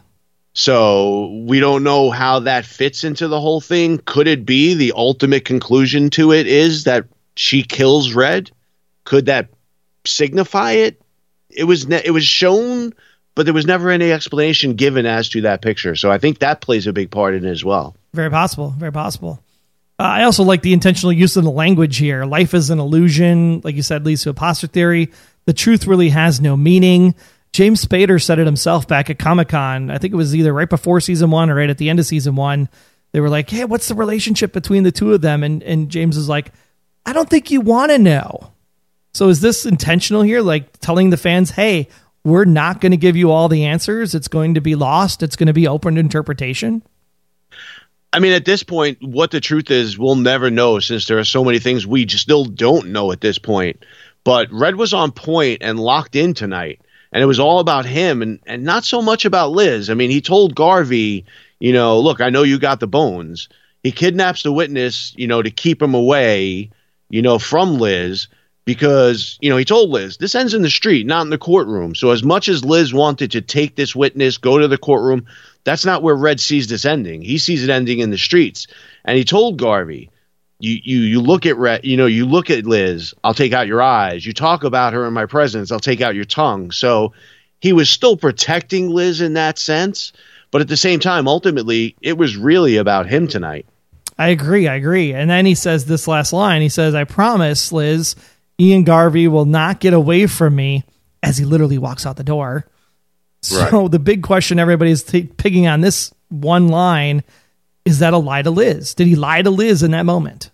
So we don't know how that fits into the whole thing. Could it be the ultimate conclusion to it is that she kills Red? Could that signify it? It was shown, but there was never any explanation given as to that picture. So I think that plays a big part in it as well. Very possible. Very possible. I also like the intentional use of the language here. Life is an illusion. Like you said, leads to imposter theory. The truth really has no meaning. James Spader said it himself back at Comic-Con. I think it was either right before season 1 or right at the end of season 1. They were like, hey, what's the relationship between the two of them? And James is like, I don't think you want to know. So is this intentional here? Like telling the fans, hey, we're not going to give you all the answers. It's going to be lost. It's going to be open to interpretation. I mean, at this point, what the truth is, we'll never know, since there are so many things we still don't know at this point. But Red was on point and locked in tonight, and it was all about him and not so much about Liz. I mean, he told Garvey, look, I know you got the bones. He kidnaps the witness, to keep him away, from Liz. Because, he told Liz, this ends in the street, not in the courtroom. So as much as Liz wanted to take this witness, go to the courtroom, that's not where Red sees this ending. He sees it ending in the streets. And he told Garvey, you look at Red, you look at Liz, I'll take out your eyes. You talk about her in my presence, I'll take out your tongue. So he was still protecting Liz in that sense. But at the same time, ultimately, it was really about him tonight. I agree. And then he says this last line. He says, I promise, Liz, Ian Garvey will not get away from me, as he literally walks out the door. So right. The big question everybody's picking on this one line, is that a lie to Liz? Did he lie to Liz in that moment?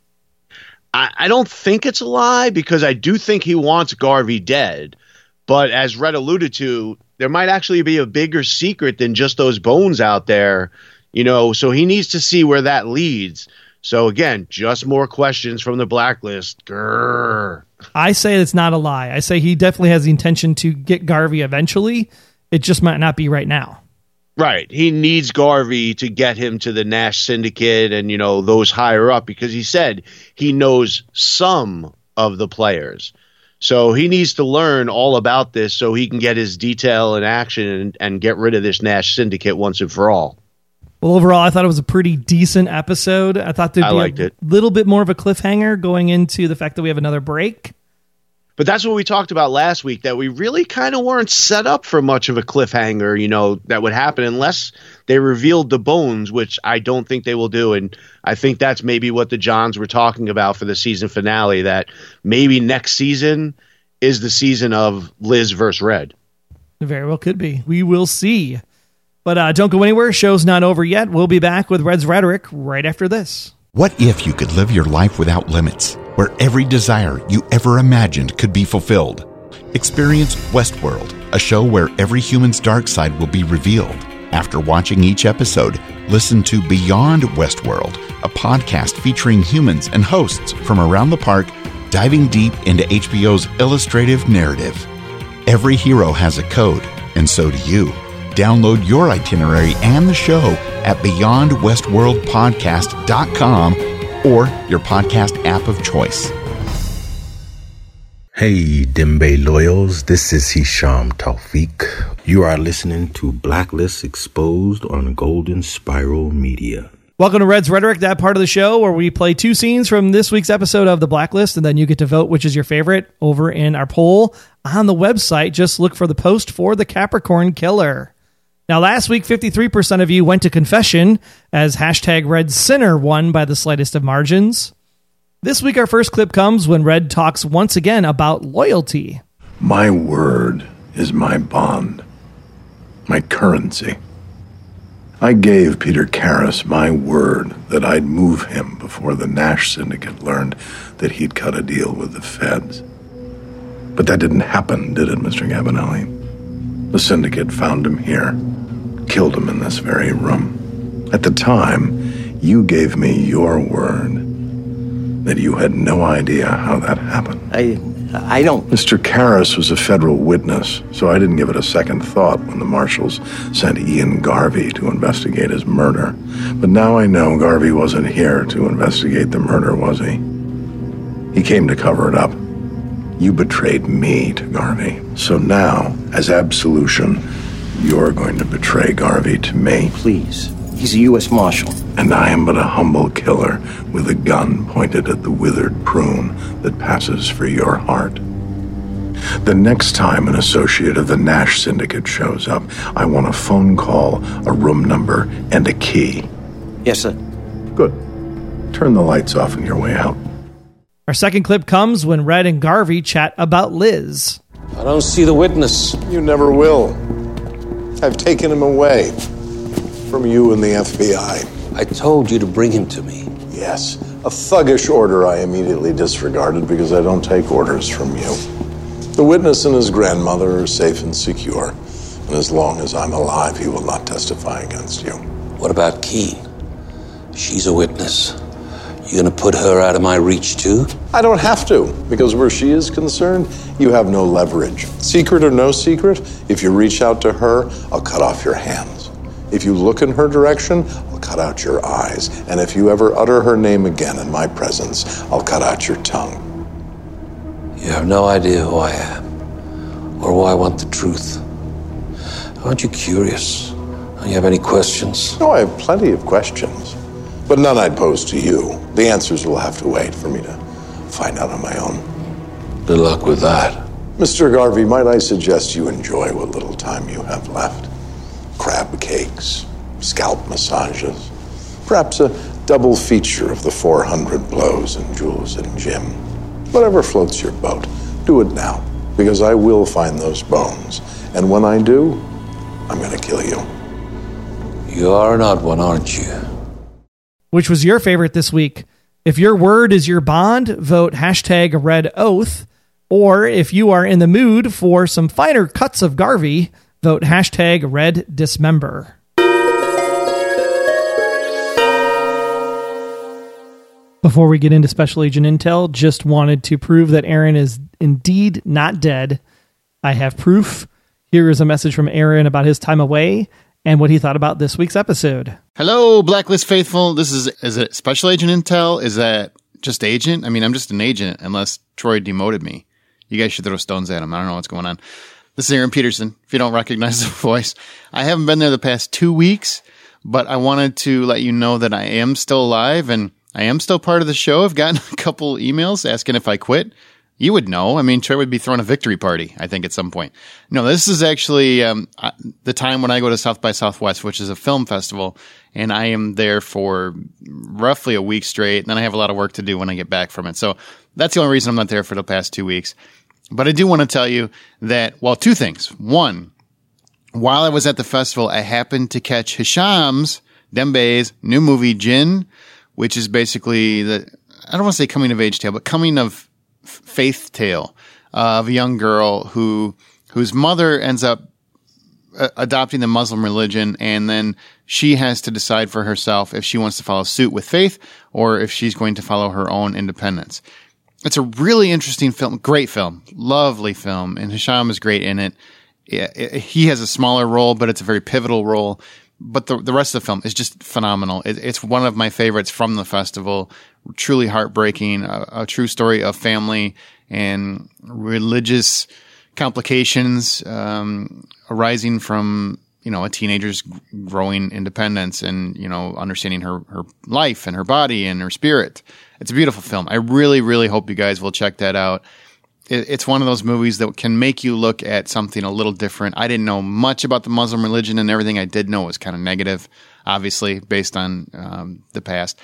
I don't think it's a lie, because I do think he wants Garvey dead. But as Red alluded to, there might actually be a bigger secret than just those bones out there, so he needs to see where that leads. So again, just more questions from the blacklist. Grrr. I say it's not a lie. I say he definitely has the intention to get Garvey eventually. It just might not be right now. Right. He needs Garvey to get him to the Nash Syndicate and, those higher up, because he said he knows some of the players. So he needs to learn all about this so he can get his detail in action and get rid of this Nash Syndicate once and for all. Well, overall, I thought it was a pretty decent episode. I thought there'd be a little bit more of a cliffhanger going into the fact that we have another break. But that's what we talked about last week, that we really kind of weren't set up for much of a cliffhanger, that would happen unless they revealed the bones, which I don't think they will do. And I think that's maybe what the Johns were talking about for the season finale, that maybe next season is the season of Liz versus Red. It very well could be. We will see. But don't go anywhere. Show's not over yet. We'll be back with Red's Rhetoric right after this. What if you could live your life without limits? where every desire you ever imagined could be fulfilled. Experience Westworld, a show where every human's dark side will be revealed. After watching each episode, listen to Beyond Westworld, a podcast featuring humans and hosts from around the park, diving deep into HBO's illustrative narrative. Every hero has a code, and so do you. Download your itinerary and the show at BeyondWestworldPodcast.com or your podcast app of choice. Hey, Dembe Loyals, this is Hisham Tawfiq. You are listening to Blacklist Exposed on Golden Spiral Media. Welcome to Red's Rhetoric, that part of the show where we play two scenes from this week's episode of The Blacklist, and then you get to vote which is your favorite over in our poll on the website. Just look for the post for The Capricorn Killer. Now, last week, 53% of you went to confession as hashtag Red Sinner won by the slightest of margins. This week, our first clip comes when Red talks once again about loyalty. My word is my bond, my currency. I gave Peter Karras my word that I'd move him before the Nash Syndicate learned that he'd cut a deal with the feds. But that didn't happen, did it, Mr. Gabinelli? The Syndicate found him here, killed him in this very room. At the time, you gave me your word that you had no idea how that happened. I don't... Mr. Karras was a federal witness, so I didn't give it a second thought when the marshals sent Ian Garvey to investigate his murder. But now I know Garvey wasn't here to investigate the murder, was he? He came to cover it up. You betrayed me to Garvey. So now, as absolution, you're going to betray Garvey to me. Please. He's a U.S. Marshal. And I am but a humble killer with a gun pointed at the withered prune that passes for your heart. The next time an associate of the Nash Syndicate shows up, I want a phone call, a room number, and a key. Yes, sir. Good. Turn the lights off on your way out. Our second clip comes when Red and Garvey chat about Liz. I don't see the witness. You never will. I've taken him away from you and the FBI. I told you to bring him to me. Yes, a thuggish order I immediately disregarded because I don't take orders from you. The witness and his grandmother are safe and secure, and as long as I'm alive, he will not testify against you. What about Keene? She's a witness. You gonna put her out of my reach too? I don't have to, because where she is concerned, you have no leverage. Secret or no secret, if you reach out to her, I'll cut off your hands. If you look in her direction, I'll cut out your eyes. And if you ever utter her name again in my presence, I'll cut out your tongue. You have no idea who I am, or why I want the truth. Aren't you curious? Don't you have any questions? No, I have plenty of questions, but none I'd pose to you. The answers will have to wait for me to find out on my own. Good luck with that. Mr. Garvey, might I suggest you enjoy what little time you have left? Crab cakes, scalp massages, perhaps a double feature of the 400 blows and Jules and Jim. Whatever floats your boat, do it now, because I will find those bones. And when I do, I'm going to kill you. You are an odd one, aren't you? Which was your favorite this week? If your word is your bond, vote hashtag Red Oath. Or if you are in the mood for some finer cuts of Garvey, vote hashtag Red Dismember. Before we get into Special Agent Intel, just wanted to prove that Aaron is indeed not dead. I have proof. Here is a message from Aaron about his time away and what he thought about this week's episode. Hello, Blacklist faithful. Is it Special Agent Intel? Is that just agent? I mean, I'm just an agent unless Troy demoted me. You guys should throw stones at him. I don't know what's going on. This is Aaron Peterson, if you don't recognize the voice. I haven't been there the past 2 weeks, but I wanted to let you know that I am still alive and I am still part of the show. I've gotten a couple emails asking if I quit. You would know. I mean, Troy would be throwing a victory party, I think, at some point. No, this is actually the time when I go to South by Southwest, which is a film festival, and I am there for roughly a week straight, and then I have a lot of work to do when I get back from it. So that's the only reason I'm not there for the past 2 weeks. But I do want to tell you that, well, two things. One, while I was at the festival, I happened to catch Hisham's, Dembe's new movie, Jinn, which is basically I don't want to say coming of age tale, but coming of faith tale of a young girl whose mother ends up adopting the Muslim religion, and then she has to decide for herself if she wants to follow suit with faith or if she's going to follow her own independence. It's a really interesting film, great film, lovely film, and Hisham is great in it. He has a smaller role, but it's a very pivotal role. But the rest of the film is just phenomenal. It's one of my favorites from the festival. Truly heartbreaking, a true story of family and religious complications arising from, a teenager's growing independence and, understanding her life and her body and her spirit. It's a beautiful film. I really, really hope you guys will check that out. It's one of those movies that can make you look at something a little different. I didn't know much about the Muslim religion, and everything I did know was kind of negative, obviously, based on the past.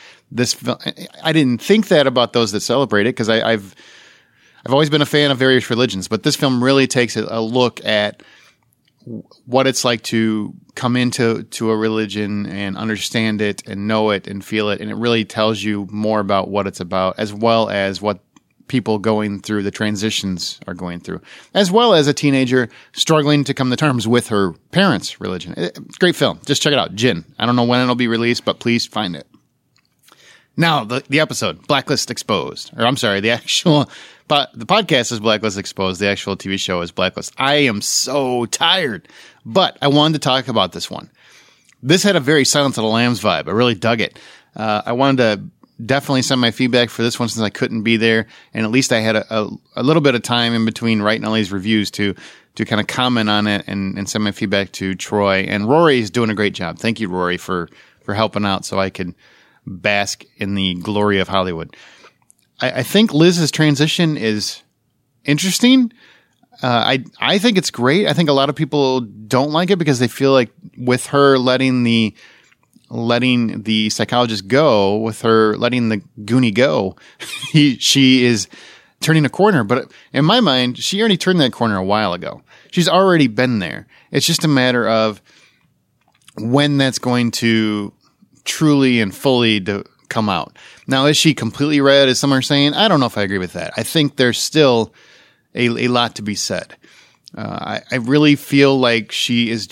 I didn't think that about those that celebrate it, because I've always been a fan of various religions, but this film really takes a look at what it's like to come into a religion and understand it and know it and feel it, and it really tells you more about what it's about, as well as what people going through the transitions are going through, as well as a teenager struggling to come to terms with her parents' religion. Great film. Just check it out. Jinn. I don't know when it'll be released, but please find it. Now, the episode, Blacklist Exposed. Or I'm sorry, the podcast is Blacklist Exposed. The actual TV show is Blacklist. I am so tired, but I wanted to talk about this one. This had a very Silence of the Lambs vibe. I really dug it. I wanted to definitely send my feedback for this one since I couldn't be there, and at least I had a little bit of time in between writing all these reviews to kind of comment on it and send my feedback to Troy. And Rory is doing a great job. Thank you, Rory, for helping out so I could bask in the glory of Hollywood. I think Liz's transition is interesting. I think it's great. I think a lot of people don't like it because they feel like with her letting the psychologist go, with her letting the Goonie go, she is turning a corner. But in my mind, she already turned that corner a while ago. She's already been there. It's just a matter of when that's going to truly and fully come out. Now, is she completely red, as some are saying? I don't know if I agree with that. I think there's still a lot to be said. I really feel like she is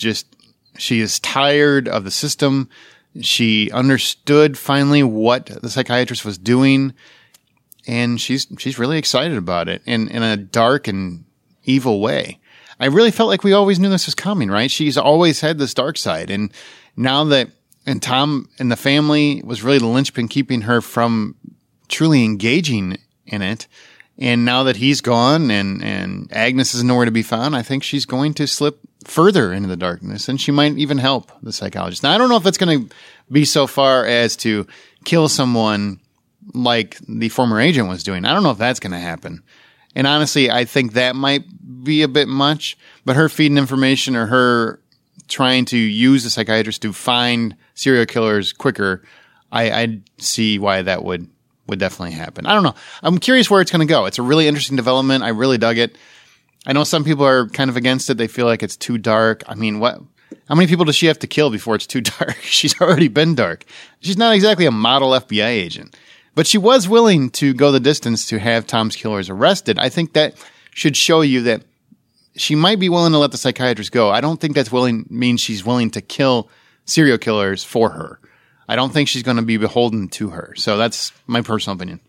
tired of the system. She understood finally what the psychiatrist was doing, and she's really excited about it in a dark and evil way. I really felt like we always knew this was coming, right? She's always had this dark side, and now that Tom and the family was really the linchpin keeping her from truly engaging in it, and now that he's gone and Agnes is nowhere to be found, I think she's going to slip further into the darkness, and she might even help the psychologist. Now, I don't know if it's going to be so far as to kill someone like the former agent was doing. I don't know if that's going to happen. And honestly, I think that might be a bit much, but her feeding information or her trying to use the psychiatrist to find serial killers quicker, I see why that would definitely happen. I don't know. I'm curious where it's going to go. It's a really interesting development. I really dug it. I know some people are kind of against it. They feel like it's too dark. I mean, how many people does she have to kill before it's too dark? She's already been dark. She's not exactly a model FBI agent, but she was willing to go the distance to have Tom's killers arrested. I think that should show you that she might be willing to let the psychiatrist go. I don't think that's means she's willing to kill serial killers for her. I don't think she's going to be beholden to her. So that's my personal opinion.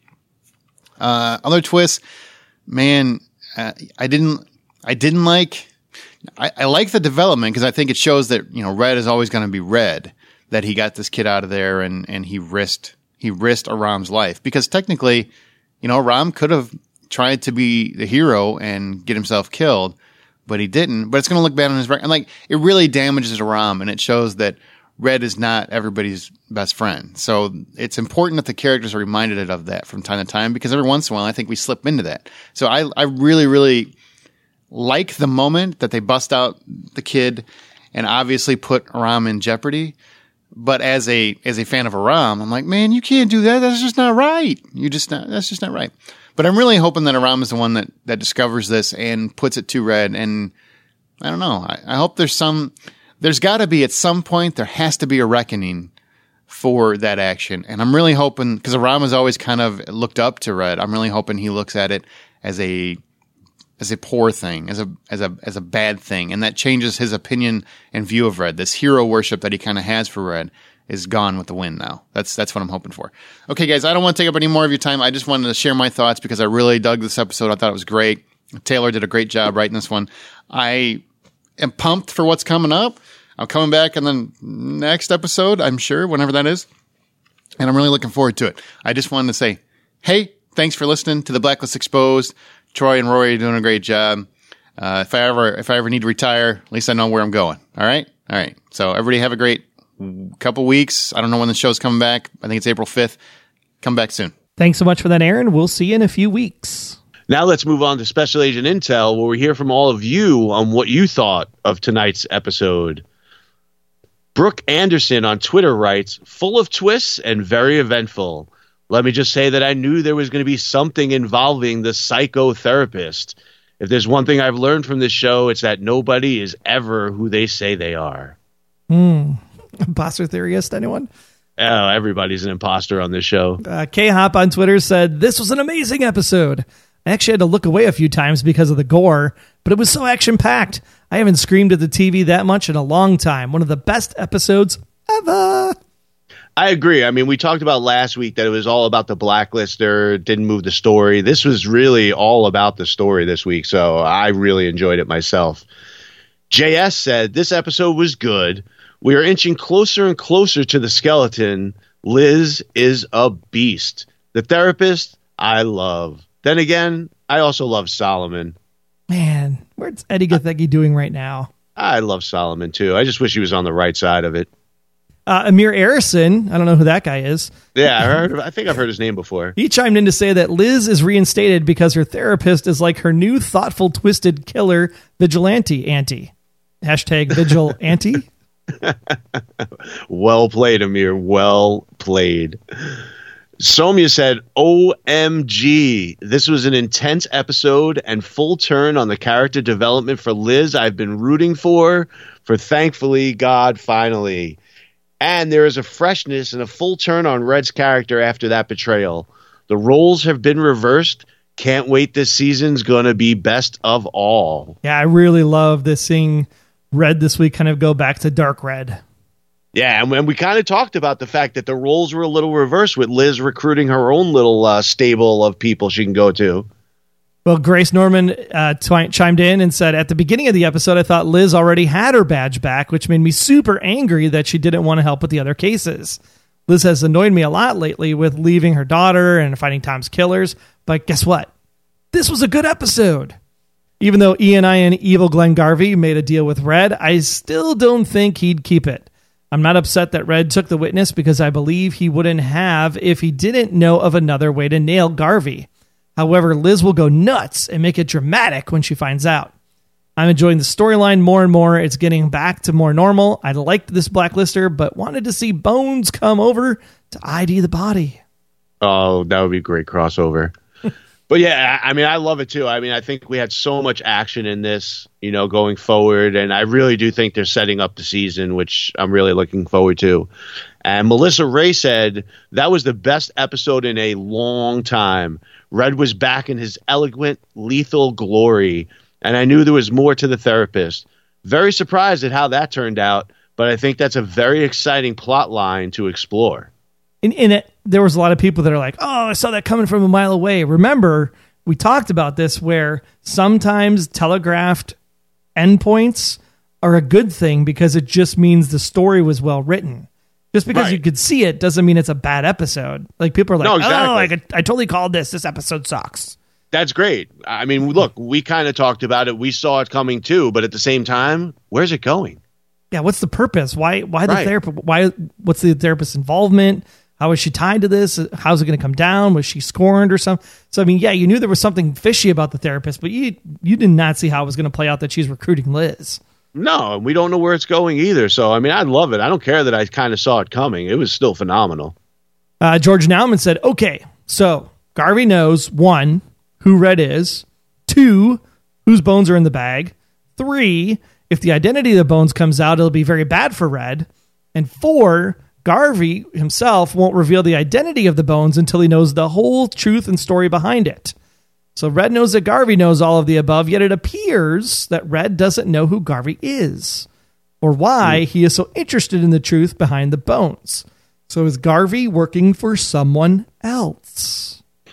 Other twists, man, I like the development because I think it shows that, Red is always going to be Red, that he got this kid out of there and he risked Aram's life, because technically, Aram could have tried to be the hero and get himself killed, but he didn't. But it's going to look bad on his record. And it really damages Aram, and it shows that Red is not everybody's best friend. So it's important that the characters are reminded of that from time to time, because every once in a while I think we slip into that. So I really, really like the moment that they bust out the kid and obviously put Aram in jeopardy. But as a fan of Aram, I'm like, man, you can't do that. That's just not right. That's just not right. But I'm really hoping that Aram is the one that discovers this and puts it to Red. And I don't know. I hope there's got to be at some point, there has to be a reckoning for that action. And I'm really hoping, because Arama's always kind of looked up to Red, I'm really hoping he looks at it as a poor thing, as a bad thing, and that changes his opinion and view of Red. This hero worship that he kind of has for Red is gone with the win now. That's what I'm hoping for. Okay, guys, I don't want to take up any more of your time. I just wanted to share my thoughts because I really dug this episode. I thought it was great. Taylor did a great job writing this one. I am pumped for what's coming up. I'm coming back in the next episode, I'm sure, whenever that is. And I'm really looking forward to it. I just wanted to say, hey, thanks for listening to The Blacklist Exposed. Troy and Rory are doing a great job. If I ever need to retire, at least I know where I'm going. All right? All right. So everybody have a great couple weeks. I don't know when the show's coming back. I think it's April 5th. Come back soon. Thanks so much for that, Aaron. We'll see you in a few weeks. Now let's move on to Special Agent Intel, where we hear from all of you on what you thought of tonight's episode. Brooke Anderson on Twitter writes, full of twists and very eventful. Let me just say that I knew there was going to be something involving the psychotherapist. If there's one thing I've learned from this show, it's that nobody is ever who they say they are. Imposter theorist, anyone? Oh, everybody's an imposter on this show. K-Hop on Twitter said, this was an amazing episode. I actually had to look away a few times because of the gore, but it was so action-packed. I haven't screamed at the TV that much in a long time. One of the best episodes ever. I agree. I mean, we talked about last week that it was all about the Blacklister, didn't move the story. This was really all about the story this week, so I really enjoyed it myself. JS said, this episode was good. We are inching closer and closer to the skeleton. Liz is a beast. The therapist, I love. Then again, I also love Solomon. Man, what's Eddie Gathegi doing right now? I love Solomon, too. I just wish he was on the right side of it. Amir Arison, I don't know who that guy is. Yeah, I think I've heard his name before. He chimed in to say that Liz is reinstated because her therapist is like her new thoughtful, twisted killer vigilante auntie. Hashtag vigil auntie. Well played, Amir. Well played. Somya said, OMG, this was an intense episode and full turn on the character development for Liz I've been rooting for thankfully, God, finally. And there is a freshness and a full turn on Red's character after that betrayal. The roles have been reversed. Can't wait. This season's going to be best of all. Yeah, I really love this seeing Red this week kind of go back to Dark Red. Yeah, and we kind of talked about the fact that the roles were a little reversed with Liz recruiting her own little stable of people she can go to. Well, Grace Norman chimed in and said, at the beginning of the episode, I thought Liz already had her badge back, which made me super angry that she didn't want to help with the other cases. Liz has annoyed me a lot lately with leaving her daughter and fighting Tom's killers, but guess what? This was a good episode. Even though E&I and evil Glenn Garvey made a deal with Red, I still don't think he'd keep it. I'm not upset that Red took the witness because I believe he wouldn't have if he didn't know of another way to nail Garvey. However, Liz will go nuts and make it dramatic when she finds out. I'm enjoying the storyline more and more. It's getting back to more normal. I liked this Blacklister, but wanted to see Bones come over to ID the body. Oh, that would be a great crossover. But yeah, I mean, I love it too. I mean, I think we had so much action in this, going forward. And I really do think they're setting up the season, which I'm really looking forward to. And Melissa Ray said, that was the best episode in a long time. Red was back in his eloquent, lethal glory. And I knew there was more to the therapist. Very surprised at how that turned out. But I think that's a very exciting plot line to explore. In it, there was a lot of people that are like, oh, I saw that coming from a mile away. Remember, we talked about this where sometimes telegraphed endpoints are a good thing because it just means the story was well written. Just because you could see it doesn't mean it's a bad episode. Like people are like, no, exactly. I totally called this. This episode sucks. That's great. I mean, look, we kind of talked about it. We saw it coming too, but at the same time, where's it going? Yeah, what's the purpose? Why the therapist? What's the therapist's involvement? How is she tied to this? How's it going to come down? Was she scorned or something? So, I mean, yeah, you knew there was something fishy about the therapist, but you did not see how it was going to play out that she's recruiting Liz. No, we don't know where it's going either. So, I mean, I love it. I don't care that I kind of saw it coming. It was still phenomenal. George Nauman said, okay, so Garvey knows, 1, who Red is, 2, whose bones are in the bag, 3, if the identity of the bones comes out, it'll be very bad for Red, and 4, Garvey himself won't reveal the identity of the bones until he knows the whole truth and story behind it. So Red knows that Garvey knows all of the above, yet it appears that Red doesn't know who Garvey is or why he is so interested in the truth behind the bones. So is Garvey working for someone else?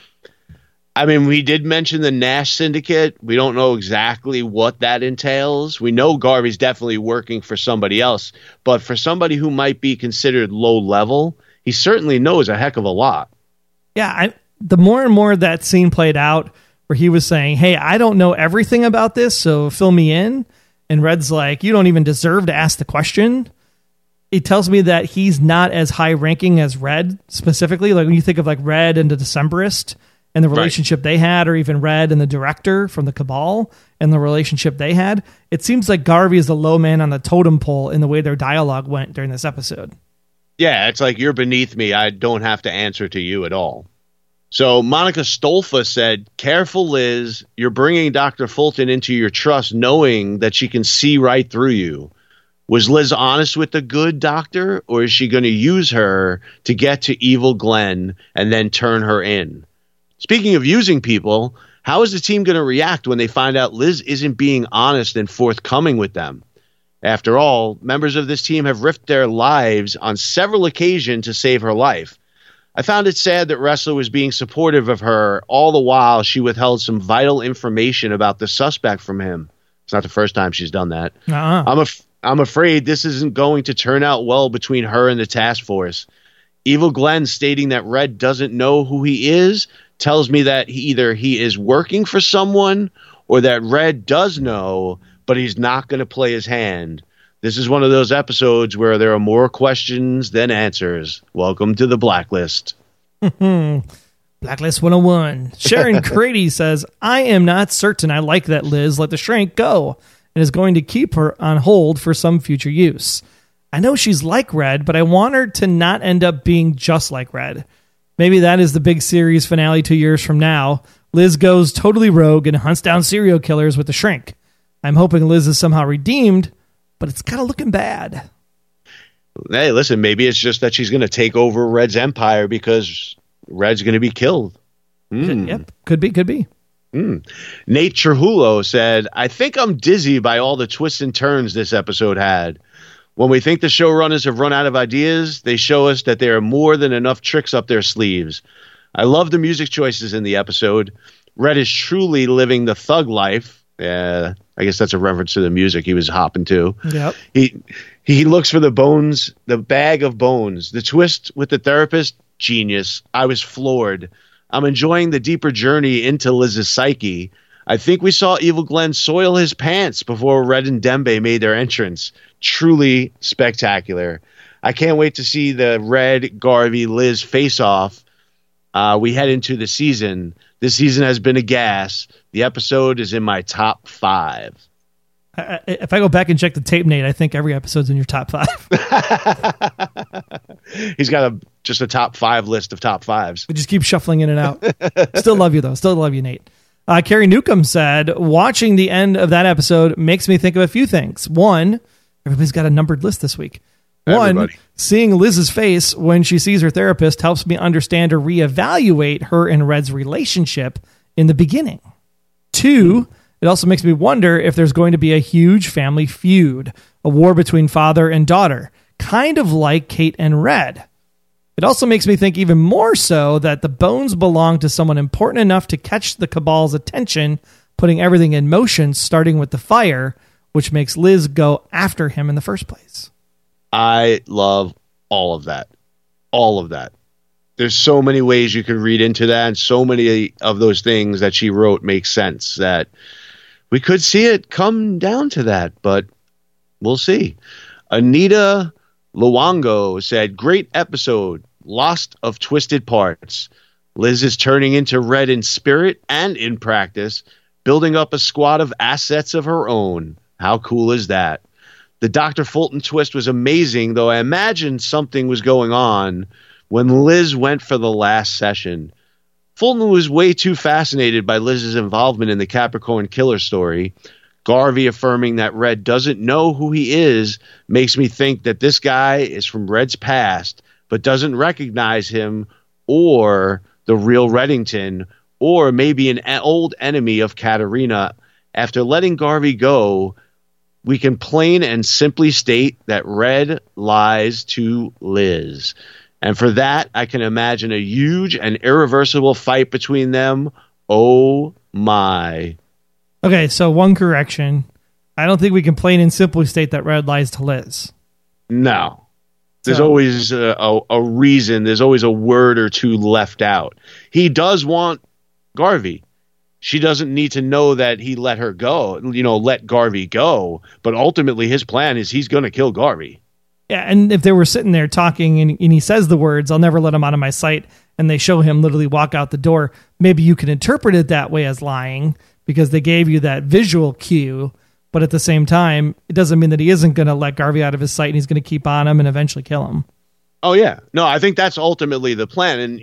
I mean, we did mention the Nash Syndicate. We don't know exactly what that entails. We know Garvey's definitely working for somebody else, but for somebody who might be considered low level, he certainly knows a heck of a lot. Yeah, the more and more that scene played out where he was saying, hey, I don't know everything about this, so fill me in. And Red's like, you don't even deserve to ask the question. It tells me that he's not as high ranking as Red specifically. Like when you think of like Red and the Decemberist, and the relationship they had, or even Red and the director from the Cabal and the relationship they had, it seems like Garvey is the low man on the totem pole in the way their dialogue went during this episode. Yeah, it's like, you're beneath me. I don't have to answer to you at all. So Monica Stolfa said, careful, Liz. You're bringing Dr. Fulton into your trust knowing that she can see right through you. Was Liz honest with the good doctor, or is she going to use her to get to evil Glenn and then turn her in? Speaking of using people, how is the team going to react when they find out Liz isn't being honest and forthcoming with them? After all, members of this team have risked their lives on several occasions to save her life. I found it sad that Ressler was being supportive of her all the while she withheld some vital information about the suspect from him. It's not the first time she's done that. I'm afraid this isn't going to turn out well between her and the task force. Evil Glenn stating that Red doesn't know who he is tells me that either he is working for someone or that Red does know, but he's not going to play his hand. This is one of those episodes where there are more questions than answers. Welcome to the Blacklist. Blacklist 101. Sharon Grady says, I am not certain I like that Liz let the shrink go and is going to keep her on hold for some future use. I know she's like Red, but I want her to not end up being just like Red. Maybe that is the big series finale 2 years from now. Liz goes totally rogue and hunts down serial killers with the shrink. I'm hoping Liz is somehow redeemed, but it's kind of looking bad. Hey, listen, maybe it's just that she's going to take over Red's empire because Red's going to be killed. Yep, could be. Nate Trujillo said, I think I'm dizzy by all the twists and turns this episode had. When we think the showrunners have run out of ideas, they show us that there are more than enough tricks up their sleeves. I love the music choices in the episode. Red is truly living the thug life. Yeah, I guess that's a reference to the music he was hopping to. Yep. He looks for the bones, the bag of bones. The twist with the therapist, genius. I was floored. I'm enjoying the deeper journey into Liz's psyche. I think we saw Evil Glenn soil his pants before Red and Dembe made their entrance. Truly spectacular. I can't wait to see the Red, Garvey, Liz face-off. We head into the season. This season has been a gas. The episode is in my top 5. If I go back and check the tape, Nate, I think every episode's in your top 5. He's got just a top 5 list of top 5s. We just keep shuffling in and out. Still love you, though. Still love you, Nate. Carrie Newcomb said, watching the end of that episode makes me think of a few things. One, everybody's got a numbered list this week. One, seeing Liz's face when she sees her therapist helps me understand or reevaluate her and Red's relationship in the beginning. Two, it also makes me wonder if there's going to be a huge family feud, a war between father and daughter, kind of like Kate and Red. It also makes me think even more so that the bones belong to someone important enough to catch the Cabal's attention, putting everything in motion, starting with the fire, which makes Liz go after him in the first place. I love all of that. All of that. There's so many ways you can read into that, and so many of those things that she wrote make sense that we could see it come down to that, but we'll see. Anita Luongo said, great episode, lost of twisted parts. Liz is turning into Red in spirit and in practice, building up a squad of assets of her own. How cool is that? The Dr. Fulton twist was amazing, though I imagine something was going on when Liz went for the last session. Fulton was way too fascinated by Liz's involvement in the Capricorn Killer story. Garvey affirming that Red doesn't know who he is makes me think that this guy is from Red's past, but doesn't recognize him or the real Reddington, or maybe an old enemy of Katarina. After letting Garvey go, we can plain and simply state that Red lies to Liz. And for that, I can imagine a huge and irreversible fight between them. Oh my. Okay, so one correction. I don't think we can plain and simply state that Red lies to Liz. No. There's always a reason. There's always a word or two left out. He does want Garvey. She doesn't need to know that he let her go, let Garvey go. But ultimately, his plan is he's going to kill Garvey. Yeah, and if they were sitting there talking and he says the words, "I'll never let him out of my sight," and they show him literally walk out the door, maybe you can interpret it that way as lying because they gave you that visual cue. But at the same time, it doesn't mean that he isn't going to let Garvey out of his sight and he's going to keep on him and eventually kill him. Oh, yeah. No, I think that's ultimately the plan. And,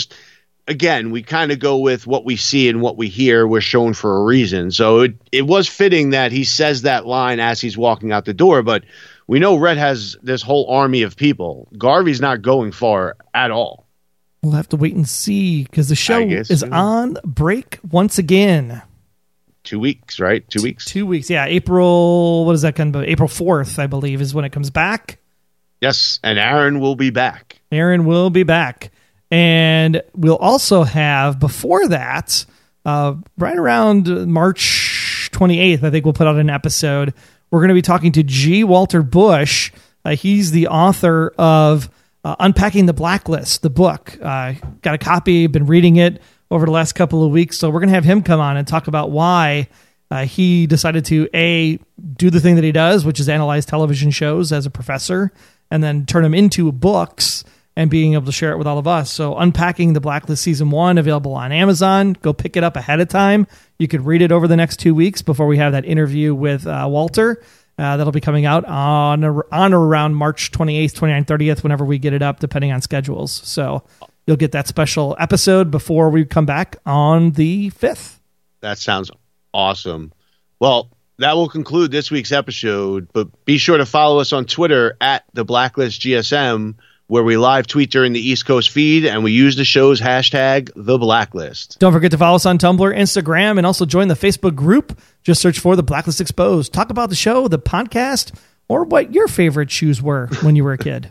again, we kind of go with what we see and what we hear. We're shown for a reason. So it was fitting that he says that line as he's walking out the door. But we know Red has this whole army of people. Garvey's not going far at all. We'll have to wait and see because the show is on break once again. 2 weeks, right? 2 weeks? 2 weeks, yeah. April 4th, I believe, is when it comes back. Yes, and Aaron will be back. Aaron will be back. And we'll also have, before that, right around March 28th, I think we'll put out an episode. We're going to be talking to G. Walter Bush. He's the author of Unpacking the Blacklist, the book. Got a copy, been reading it over the last couple of weeks. So we're going to have him come on and talk about why he decided to, do the thing that he does, which is analyze television shows as a professor, and then turn them into books and being able to share it with all of us. So Unpacking the Blacklist Season 1, available on Amazon. Go pick it up ahead of time. You could read it over the next 2 weeks before we have that interview with Walter. That'll be coming out on or around March 28th, 29th, 30th, whenever we get it up, depending on schedules. So you'll get that special episode before we come back on the 5th. That sounds awesome. Well, that will conclude this week's episode, but be sure to follow us on Twitter at The Blacklist GSM, where we live tweet during the East Coast feed, and we use the show's hashtag, The Blacklist. Don't forget to follow us on Tumblr, Instagram, and also join the Facebook group. Just search for The Blacklist Exposed. Talk about the show, the podcast, or what your favorite shoes were when you were a kid.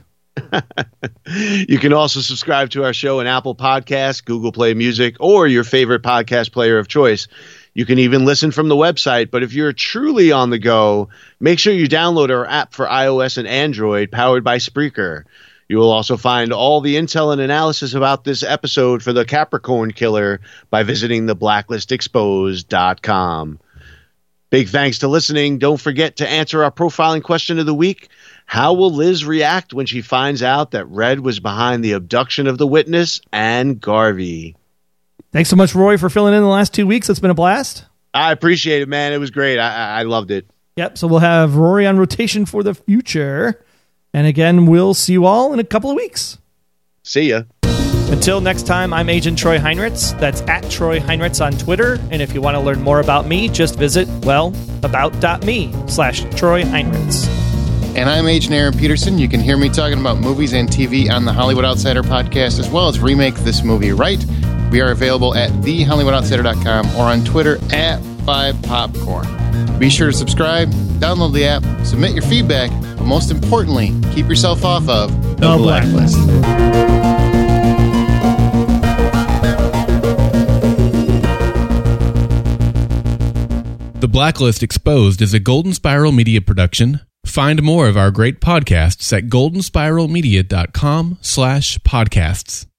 You can also subscribe to our show in Apple Podcasts, Google Play Music, or your favorite podcast player of choice. You can even listen from the website, but if you're truly on the go, make sure you download our app for iOS and Android, powered by Spreaker. You will also find all the intel and analysis about this episode for the Capricorn Killer by visiting theblacklistexposed.com. Big thanks to listening. Don't forget to answer our profiling question of the week. How will Liz react when she finds out that Red was behind the abduction of the witness and Garvey? Thanks so much, Roy, for filling in the last 2 weeks. It's been a blast. I appreciate it, man. It was great. I loved it. Yep, so we'll have Rory on rotation for the future. And again, we'll see you all in a couple of weeks. See ya. Until next time, I'm Agent Troy Heinritz. That's at Troy Heinritz on Twitter. And if you want to learn more about me, just visit, about.me/Troy Heinritz. And I'm Agent Aaron Peterson. You can hear me talking about movies and TV on the Hollywood Outsider podcast, as well as Remake This Movie Right. We are available at thehollywoodoutsiders.com or on Twitter at 5popcorn. Be sure to subscribe, download the app, submit your feedback, but most importantly, keep yourself off of The Blacklist. The Blacklist Exposed is a Golden Spiral Media production. Find more of our great podcasts at goldenspiralmedia.com/podcasts.